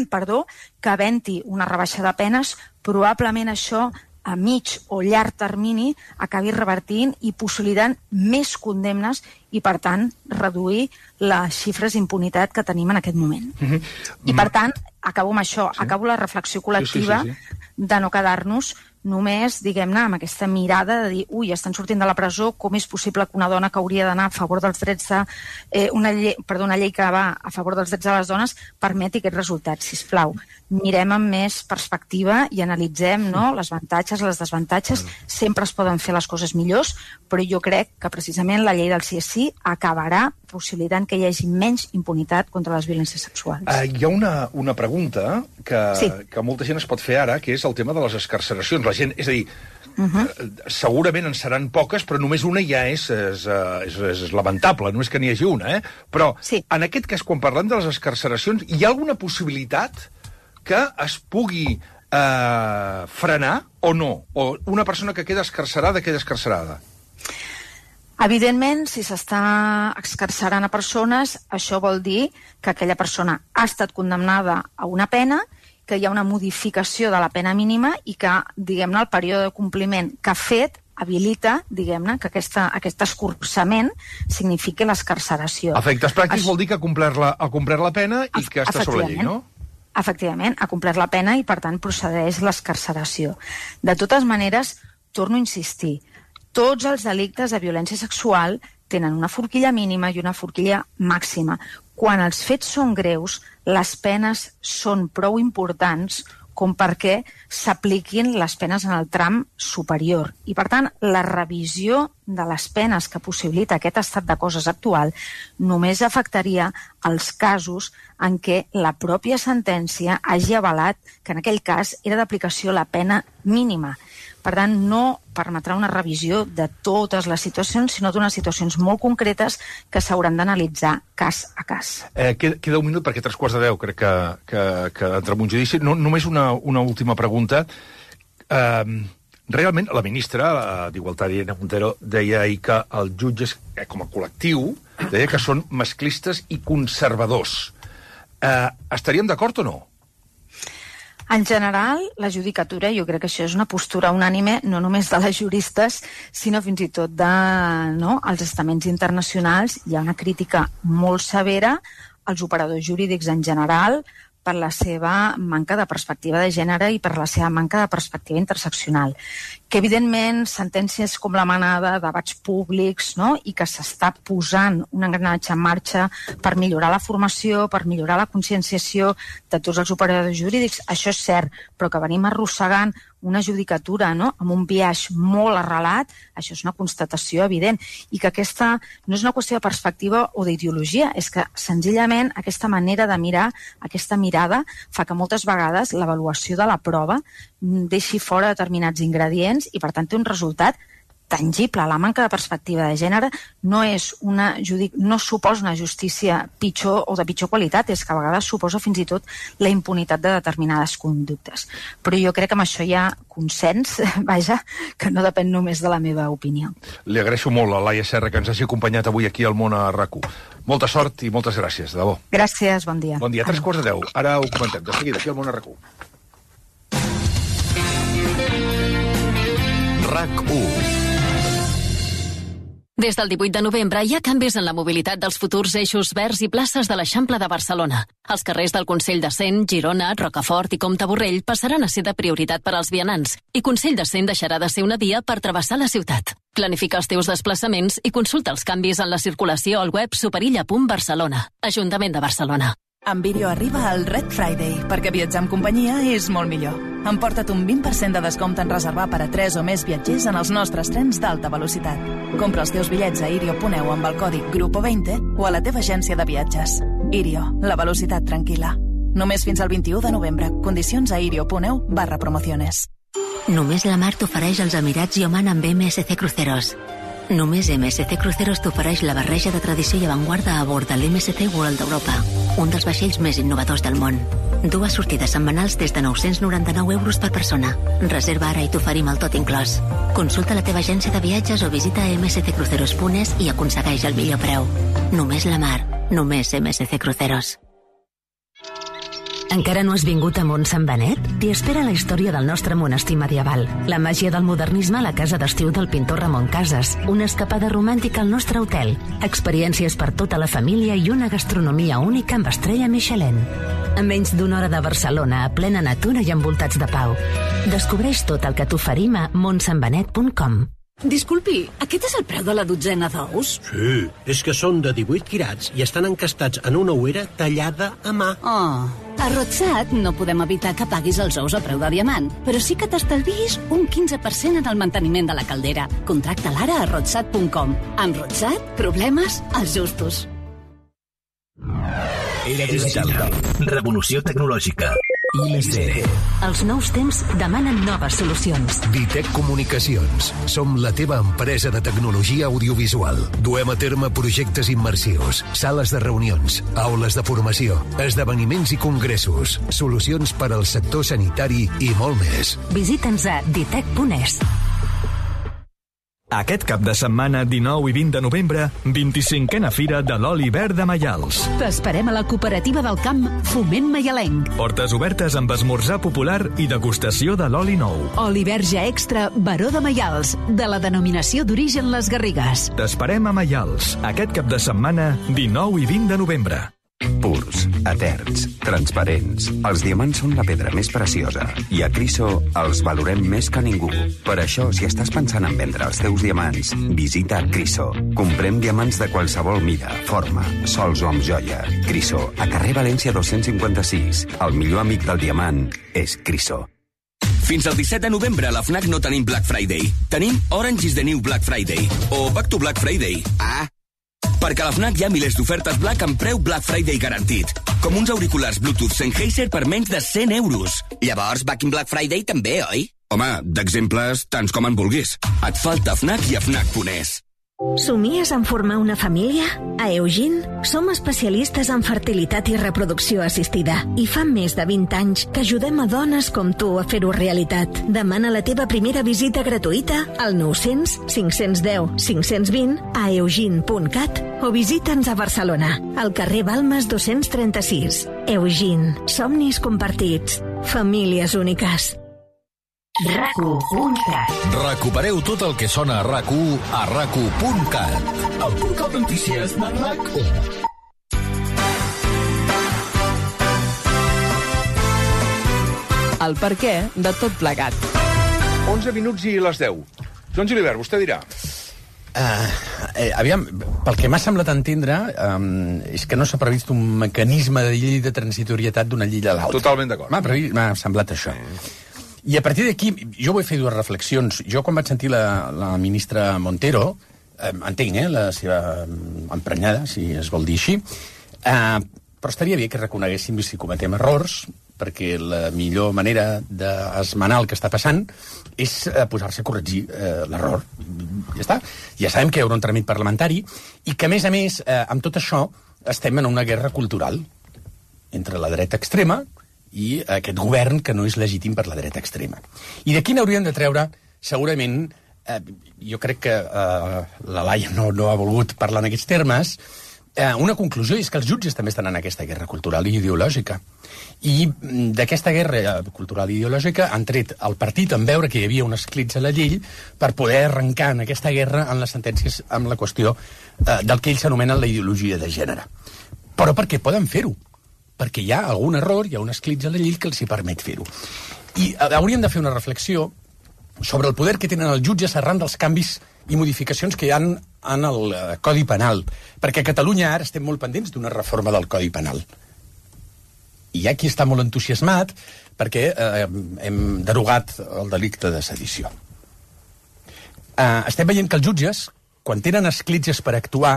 que havent-hi una rebaixa de penes, probablement això a mig o llarg termini acabi revertint i possibilitant més condemnes i, per tant, reduir les xifres d'impunitat que tenim en aquest moment. I, per tant, acabo amb això, acabo la reflexió col·lectiva de no quedar-nos només, diguem-ne, amb aquesta mirada de dir, ui, estan sortint de la presó, com és possible que una dona que hauria d'anar a favor dels drets de... una llei que va a favor dels drets de les dones permeti aquest resultat. Sisplau, mirem amb més perspectiva i analitzem les avantatges, les desavantatges. Sempre es poden fer les coses millors, però jo crec que precisament la llei del sí acabarà possibilitant que hi hagi menys impunitat contra les violències sexuals. Hi ha una pregunta que molta gent es pot fer ara, que és el tema de les excarceracions. La gent, és a dir, segurament en seran poques, però només una ja és lamentable, només que n'hi hagi una, Però, en aquest cas, quan parlem de les excarceracions, hi ha alguna possibilitat que es pugui frenar o no? O una persona que queda excarcerada, queda excarcerada? Evidentment, si s'està excarcerant a persones, això vol dir que aquella persona ha estat condemnada a una pena, que hi ha una modificació de la pena mínima i que, diguem-ne, el període de compliment que ha fet habilita, diguem-ne, que aquest escurçament signifiqui l'excarceració. Efectes pràctics vol dir que ha complert la pena i que està sobre la llei, no? Efectivament, ha complert la pena i, per tant, procedeix l'excarceració. De totes maneres, torno a insistir, tots els delictes de violència sexual tenen una forquilla mínima i una forquilla màxima. Quan els fets són greus, les penes són prou importants com perquè s'apliquin les penes en el tram superior. I, per tant, la revisió de les penes que possibilita aquest estat de coses actual només afectaria els casos en què la pròpia sentència hagi avalat que en aquell cas era d'aplicació la pena mínima. Per tant, no permetrà una revisió de totes les situacions, sinó d'unes situacions molt concretes que s'hauran d'analitzar cas a cas. Queda un minut perquè 9:45 crec que entrem un judici. Només una última pregunta. Realment, la ministra d'Igualtat, Irene Montero, deia ahir que els jutges, com a col·lectiu, deia que són masclistes i conservadors. Estaríem d'acord o no? En general, la judicatura, jo crec que això és una postura unànime, no només de les juristes, sinó fins i tot dels estaments internacionals. Hi ha una crítica molt severa als operadors jurídics en general per la seva manca de perspectiva de gènere i per la seva manca de perspectiva interseccional. Que, evidentment, sentències com la manada, debats públics, i que s'està posant un engranatge en marxa per millorar la formació, per millorar la conscienciació de tots els operadors jurídics, això és cert, però que venim arrossegant una judicatura amb un biaix molt arrelat, això és una constatació evident, i que aquesta no és una qüestió de perspectiva o d'ideologia, és que senzillament aquesta manera de mirar, aquesta mirada, fa que moltes vegades l'avaluació de la prova deixi fora determinats ingredients i per tant té un resultat tangible. La manca de perspectiva de gènere no suposa una justícia pitjor o de pitjor qualitat, és que a vegades suposa fins i tot la impunitat de determinades conductes. Però jo crec que amb això hi ha consens, que no depèn només de la meva opinió. Li agraeixo molt a Laia Serra que ens hagi acompanyat avui aquí al Món a RAC1. Molta sort i moltes gràcies, de debò. Gràcies, bon dia. Bon dia, 9:45. Ara ho comentem de seguida aquí al Món a RAC1. RAC1. Des del 18 de novembre hi ha canvis en la mobilitat dels futurs eixos verds i places de l'Eixample de Barcelona. Els carrers del Consell de Cent, Girona, Rocafort i Comte Borrell passaran a ser de prioritat per als vianants i Consell de Cent deixarà de ser una via per travessar la ciutat. Planifica els teus desplaçaments i consulta els canvis en la circulació al web superilla.barcelona. Ajuntament de Barcelona. Amb Irio arriba el Red Friday, perquè viatjar amb companyia és molt millor. Emporta't un 20% de descompte en reservar per a 3 o més viatgers en els nostres trens d'alta velocitat. Compra els teus bitllets a irio.eu amb el codi GRUPO20 o a la teva agència de viatges. Irio, la velocitat tranquil·la. Només fins al 21 de novembre. Condicions a irio.eu/promociones. Només la mar t'ofereix els Emirats i Oman amb MSC Cruceros. Només MSC Cruceros t'ofereix la barreja de tradició i avantguarda a bord de l'MSC World d'Europa, un dels vaixells més innovadors del món. 2 sortides setmanals des de 999 euros per persona. Reserva ara i t'oferim el tot inclòs. Consulta la teva agència de viatges o visita msccruceros.es i aconsegueix el millor preu. Només la mar, només MSC Cruceros. Encara no has vingut a Mont Sant Benet? T'hi espera la història del nostre monestir medieval, la màgia del modernisme a la casa d'estiu del pintor Ramon Casas, una escapada romàntica al nostre hotel, experiències per tota la família i una gastronomia única amb estrella Michelin. A menys d'una hora de Barcelona, a plena natura i envoltats de pau. Descobreix tot el que t'oferim a montsantbenet.com. Disculpi, aquest és el preu de la dotzena d'ous? Sí, és que són de 18 quirats i estan encastats en una ouera tallada a mà. Oh, a Rodsat no podem evitar que paguis els ous a preu de diamant, però sí que t'estalviïs un 15% en el manteniment de la caldera. Contracta-la ara a rodsat.com. Amb Rodsat, problemes als justos. Era digital. Revolució tecnològica. I+D. Els nous temps demanen noves solucions. Ditec Comunicacions. Som la teva empresa de tecnologia audiovisual. Duem a terme projectes immersius, sales de reunions, aules de formació, esdeveniments i congressos, solucions per al sector sanitari i molt més. Visita'ns a ditec.es. Aquest cap de setmana, 19 i 20 de novembre, 25a Fira de l'Oli Verd de Maials. T'esperem a la cooperativa del camp Foment Maialenc. Portes obertes amb esmorzar popular i degustació de l'oli nou. Oli Verge Extra Baró de Maials, de la denominació d'origen Les Garrigues. T'esperem a Maials, aquest cap de setmana, 19 i 20 de novembre. Purs, eterns, transparents. Els diamants són la pedra més preciosa i a Criso els valorem més que ningú. Per això, si estàs pensant en vendre els teus diamants, visita Criso. Comprem diamants de qualsevol mida, forma, sols o amb joia. Criso, a carrer València 256. El millor amic del diamant és Criso. Fins al 17 de novembre a la FNAC no tenim Black Friday. Tenim Orange is the New Black Friday. O Back to Black Friday. Perquè a la FNAC hi ha milers d'ofertes Black amb preu Black Friday garantit. Com uns auriculars Bluetooth Sennheiser per menys de 100 euros. Llavors, Back in Black Friday també, oi? Home, d'exemples, tants com en vulguis. Et falta FNAC i FNAC.es. Somies en formar una família? A Eugene som especialistes en fertilitat i reproducció assistida i fa més de 20 anys que ajudem a dones com tu a fer-ho realitat. Demana la teva primera visita gratuïta al 900 510 520 a eugene.cat o visita'ns a Barcelona, al carrer Balmes 236. Eugene. Somnis compartits. Famílies úniques. RAC1.cat. Recupereu tot el que sona a RAC1 a RAC1.cat. El portal notícies de RAC1. El perquè de tot plegat. 11 minuts i les 10. Joan Gilibert, vostè dirà. Aviam, pel que m'ha semblat entendre, és que no s'ha previst un mecanisme de llei de transitorietat d'una llei a l'altra. Totalment d'acord. M'ha semblat això. I a partir d'aquí, jo vull fer dues reflexions. Jo, quan vaig sentir la ministra Montero, entenc, la seva emprenyada, si es vol dir així, però estaria bé que reconeguéssim si cometem errors, perquè la millor manera d'esmenar el que està passant és posar-se a corregir l'error. Ja està. Ja sabem que hi haurà un tràmit parlamentari i que, a més, amb tot això, estem en una guerra cultural entre la dreta extrema i aquest govern que no és legítim per la dreta extrema. I d'aquí n'hauríem de treure, segurament, jo crec que la Laia no ha volgut parlar en aquests termes, una conclusió és que els jutges també estan en aquesta guerra cultural i ideològica. I d'aquesta guerra cultural i ideològica han tret el partit en veure que hi havia un esclits a la llei per poder arrencar en aquesta guerra en les sentències amb la qüestió del que ells s'anomenen la ideologia de gènere. Però perquè poden fer-ho. Perquè hi ha algun error, hi ha un esclits a la llei que els hi permet fer-ho. I hauríem de fer una reflexió sobre el poder que tenen els jutges arran dels canvis i modificacions que hi ha en el Codi Penal. Perquè a Catalunya ara estem molt pendents d'una reforma del Codi Penal. I hi ha qui està molt entusiasmat perquè hem derogat el delicte de sedició. Estem veient que els jutges, quan tenen esclitges per actuar,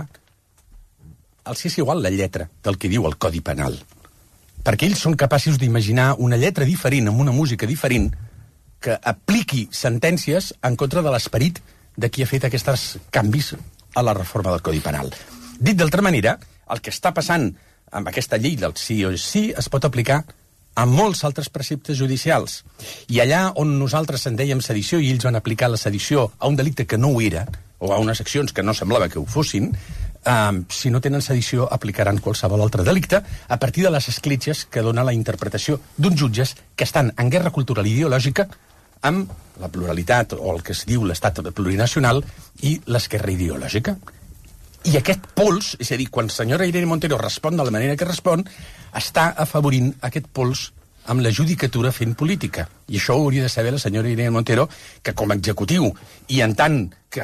els és igual la lletra del que diu el Codi Penal. Perquè ells són capaços d'imaginar una lletra diferent, amb una música diferent, que apliqui sentències en contra de l'esperit de qui ha fet aquests canvis a la reforma del Codi Penal. Dit d'altra manera, el que està passant amb aquesta llei del sí o sí es pot aplicar a molts altres preceptes judicials. I allà on nosaltres en dèiem sedició i ells van aplicar la sedició a un delicte que no ho era, o a unes accions que no semblava que ho fossin, si no tenen sedició, aplicaran qualsevol altre delicte a partir de les escletxes que dona la interpretació d'uns jutges que estan en guerra cultural i ideològica amb la pluralitat, o el que es diu l'estat plurinacional, i l'esquerra ideològica. I aquest pols, és a dir, quan la senyora Irene Montero respon de la manera que respon, està afavorint aquest pols amb la judicatura fent política. I això ho hauria de saber la senyora Irene Montero, que com a executiu, i en tant que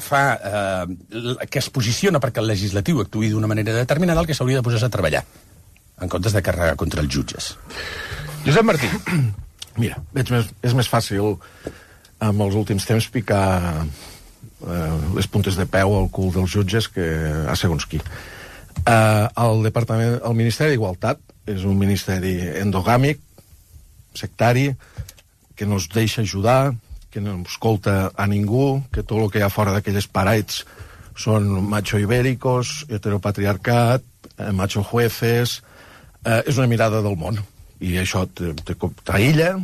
que es posiciona perquè el legislatiu actuï d'una manera determinada, el que s'hauria de posar a treballar, en comptes de carregar contra els jutges. Josep Martí. Mira, és més fàcil amb els últims temps picar les puntes de peu al cul dels jutges que a segons qui. El Ministeri d'Igualtat és un ministeri endogàmic, sectari, que no es deixa ajudar, que no escolta a ningú, que tot el que hi ha fora d'aquelles parets són macho ibéricos, heteropatriarcat, macho jueces. És una mirada del món. I això t'aïlla,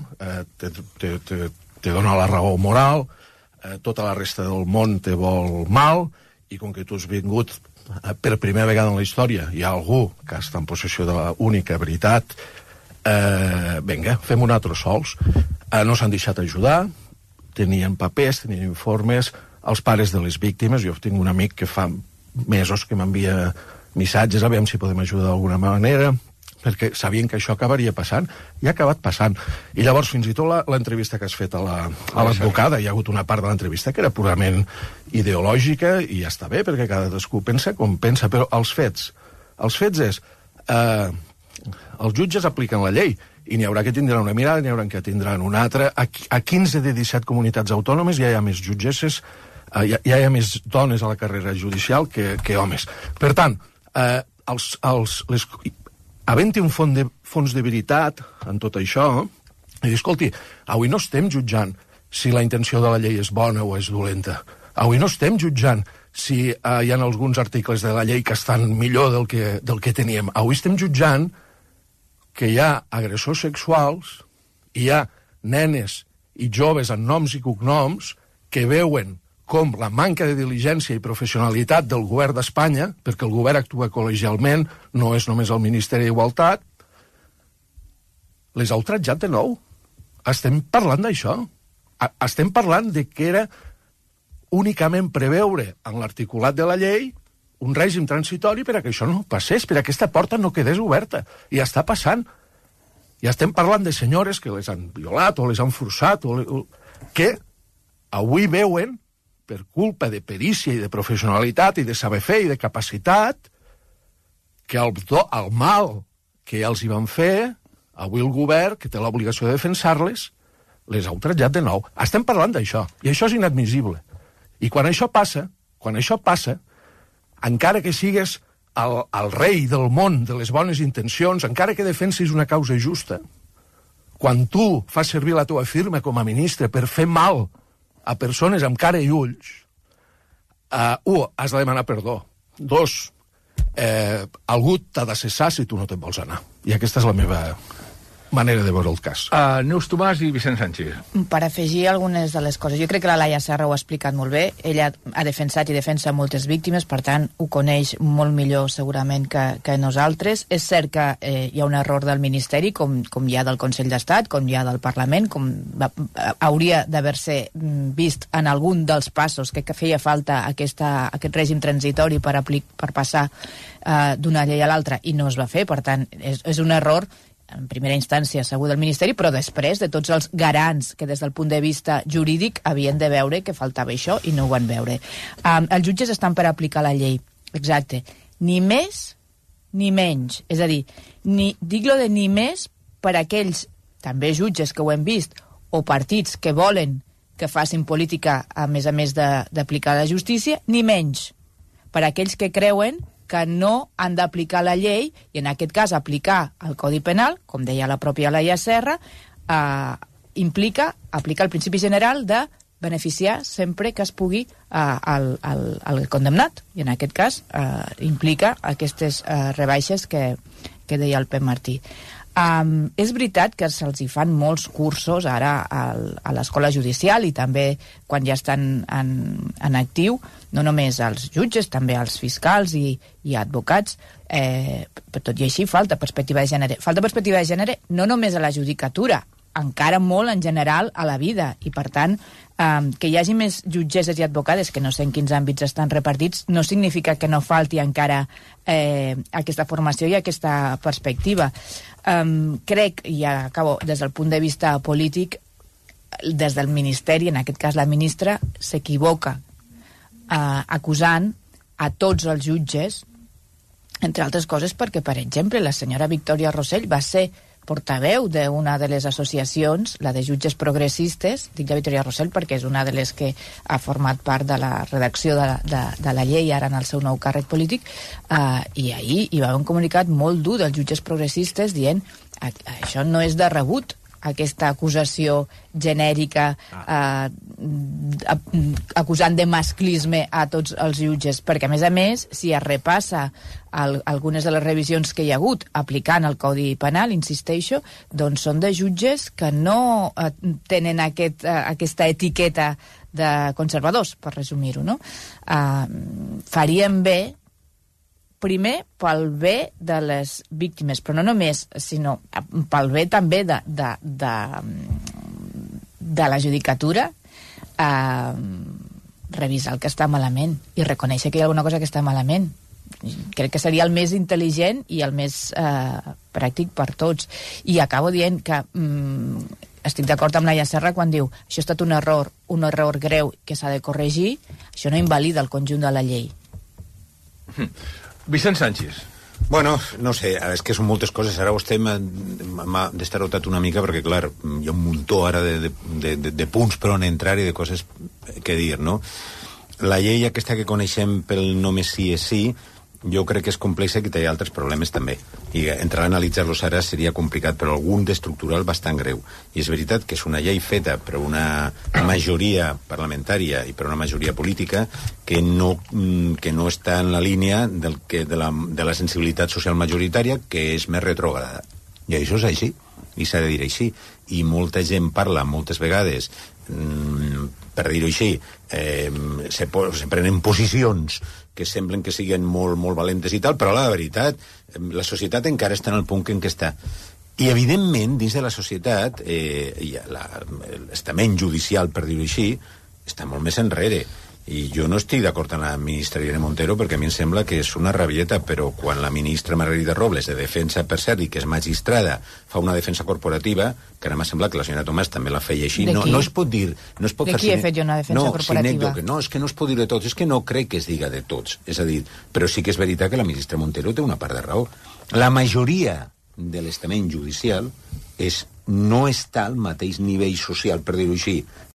te dona la raó moral, tota la resta del món te vol mal, i com que tu has vingut per primera vegada en la història, hi ha algú que està en possessió de l'única veritat, vinga, fem un altre sols. No s'han deixat ajudar, tenien papers, tenien informes, els pares de les víctimes. Jo tinc un amic que fa mesos que m'envia missatges, a veure si podem ajudar d'alguna manera, perquè sabien que això acabaria passant, i ha acabat passant. I llavors, fins i tot l'entrevista que has fet a l'advocada, hi ha hagut una part de l'entrevista que era purament ideològica, i ja està bé, perquè cadascú pensa com pensa, però els fets és... els jutges apliquen la llei, i n'hi haurà que tindran una mirada, n'hi haurà que tindran una altra. A 15 de 17 comunitats autònomes ja hi ha més jutgesses, ja hi ha més dones a la carrera judicial que homes. Per tant, havent-hi un fons de veritat en tot això, i dir, escolti, avui no estem jutjant si la intenció de la llei és bona o és dolenta. Avui no estem jutjant si hi ha alguns articles de la llei que estan millor del que teníem. Avui estem jutjant que hi ha agressors sexuals, hi ha nenes i joves amb noms i cognoms que veuen com la manca de diligència i professionalitat del govern d'Espanya, perquè el govern actua col·legialment, no és només el Ministeri d'Igualtat, les ha ultratjat de nou. Estem parlant d'això. Estem parlant de que era únicament preveure en l'articulat de la llei un règim transitori per a que això no passés, per a que aquesta porta no quedés oberta. I està passant. I estem parlant de senyores que les han violat o les han forçat, que avui veuen, per culpa de perícia i de professionalitat i de saber fer i de capacitat, que el mal que els hi van fer, avui el govern, que té l'obligació de defensar-les, les ha ultratjat de nou. Estem parlant d'això, i això és inadmissible. I quan això passa, encara que sigues el rei del món de les bones intencions, encara que defensis una causa justa, quan tu fas servir la teva firma com a ministre per fer mal a persones amb cara i ulls, has de demanar perdó. 2, algú t'ha de cessar si tu no te'n vols anar. I aquesta és la meva manera de veure el cas. Neus Tomàs i Vicent Sánchez. Per afegir algunes de les coses. Jo crec que la Laia Serra ho ha explicat molt bé. Ella ha defensat i defensa moltes víctimes, per tant, ho coneix molt millor segurament que nosaltres. És cert que hi ha un error del Ministeri, com hi ha del Consell d'Estat, com hi ha del Parlament, com hauria d'haver-se vist en algun dels passos que feia falta aquest règim transitori per passar d'una llei a l'altra i no es va fer. Per tant, és un error en primera instància segur del Ministeri, però després de tots els garants que des del punt de vista jurídic havien de veure que faltava això i no ho van veure. Els jutges estan per aplicar la llei, exacte, ni més ni menys, és a dir, dic-lo de ni més per aquells també jutges que ho hem vist o partits que volen que facin política a més d'aplicar la justícia, ni menys per aquells que creuen que no han d'aplicar la llei i en aquest cas aplicar el Codi Penal, com deia la pròpia Laia Serra, implica aplicar el principi general de beneficiar sempre que es pugui al condemnat, i en aquest cas implica aquestes rebaixes que deia el Pep Martí. És veritat que se'ls hi fan molts cursos ara a l'escola judicial i també quan ja estan en actiu, no només als jutges, també als fiscals i advocats, però tot i així falta perspectiva de gènere. Falta perspectiva de gènere no només a la judicatura, encara molt en general a la vida, i per tant que hi hagi més jutgesses i advocades, que no sé en quins àmbits estan repartits, no significa que no falti encara aquesta formació i aquesta perspectiva. Crec, i acabo, des del punt de vista polític, des del Ministeri, en aquest cas la ministra, s'equivoca acusant a tots els jutges, entre altres coses perquè, per exemple, la senyora Victòria Rossell va ser portaveu d'una de les associacions, la de jutges progressistes, dic de Victòria Rossell perquè és una de les que ha format part de la redacció de la llei ara en el seu nou càrrec polític, i ahir hi va haver un comunicat molt dur dels jutges progressistes dient això no és de rebut, aquesta acusació genèrica acusant de masclisme a tots els jutges, perquè a més, si es repassa algunes de les revisions que hi ha hagut aplicant el Codi Penal, insisteixo, doncs són de jutges que no tenen aquesta etiqueta de conservadors, per resumir-ho, no? Faríem bé, primer pel bé de les víctimes, però no només, sinó pel bé també de la judicatura, revisar el que està malament i reconèixer que hi ha alguna cosa que està malament. Crec que seria el més intel·ligent i el més pràctic per tots. I acabo dient que estic d'acord amb Laia Serra quan diu això ha estat un error greu que s'ha de corregir, això no invalida el conjunt de la llei. Vicent Sánchez. Bueno, no sé, és que són moltes coses. Ara vostè m'ha destarotat una mica perquè, clar, hi ha un muntó ara de punts per on entrar i de coses que dir, no? La llei aquesta que coneixem pel només sí és sí Jo crec que és complex i que té altres problemes també. I entrar a analitzar-los ara seria complicat, però algun d'estructural bastant greu. I és veritat que és una llei feta per una majoria parlamentària i per una majoria política que no està en la línia de la sensibilitat social majoritària, que és més retrògrada. I això és així, i s'ha de dir així. I molta gent parla moltes vegades, per dir-ho així, se prenen posicions que semblen que siguin molt, molt valentes i tal, però la veritat, la societat encara està en el punt en què està. I, evidentment, dins de la societat, l'estament judicial, per dir-ho així, està molt més enrere. I jo no estic d'acord amb la ministra Irene Montero, perquè a mi em sembla que és una rabieta, però quan la ministra Margarida Robles, de defensa, per cert, i que és magistrada, fa una defensa corporativa, que ara m'ha semblat que la senyora Tomàs també la feia així, no es pot dir... De qui he fet jo una defensa corporativa? No, és que no es pot dir de tots, és que no crec que es diga de tots. És a dir, però sí que és veritat que la ministra Montero té una part de raó. La majoria de l'estament judicial no està al mateix nivell social, per dir-ho així,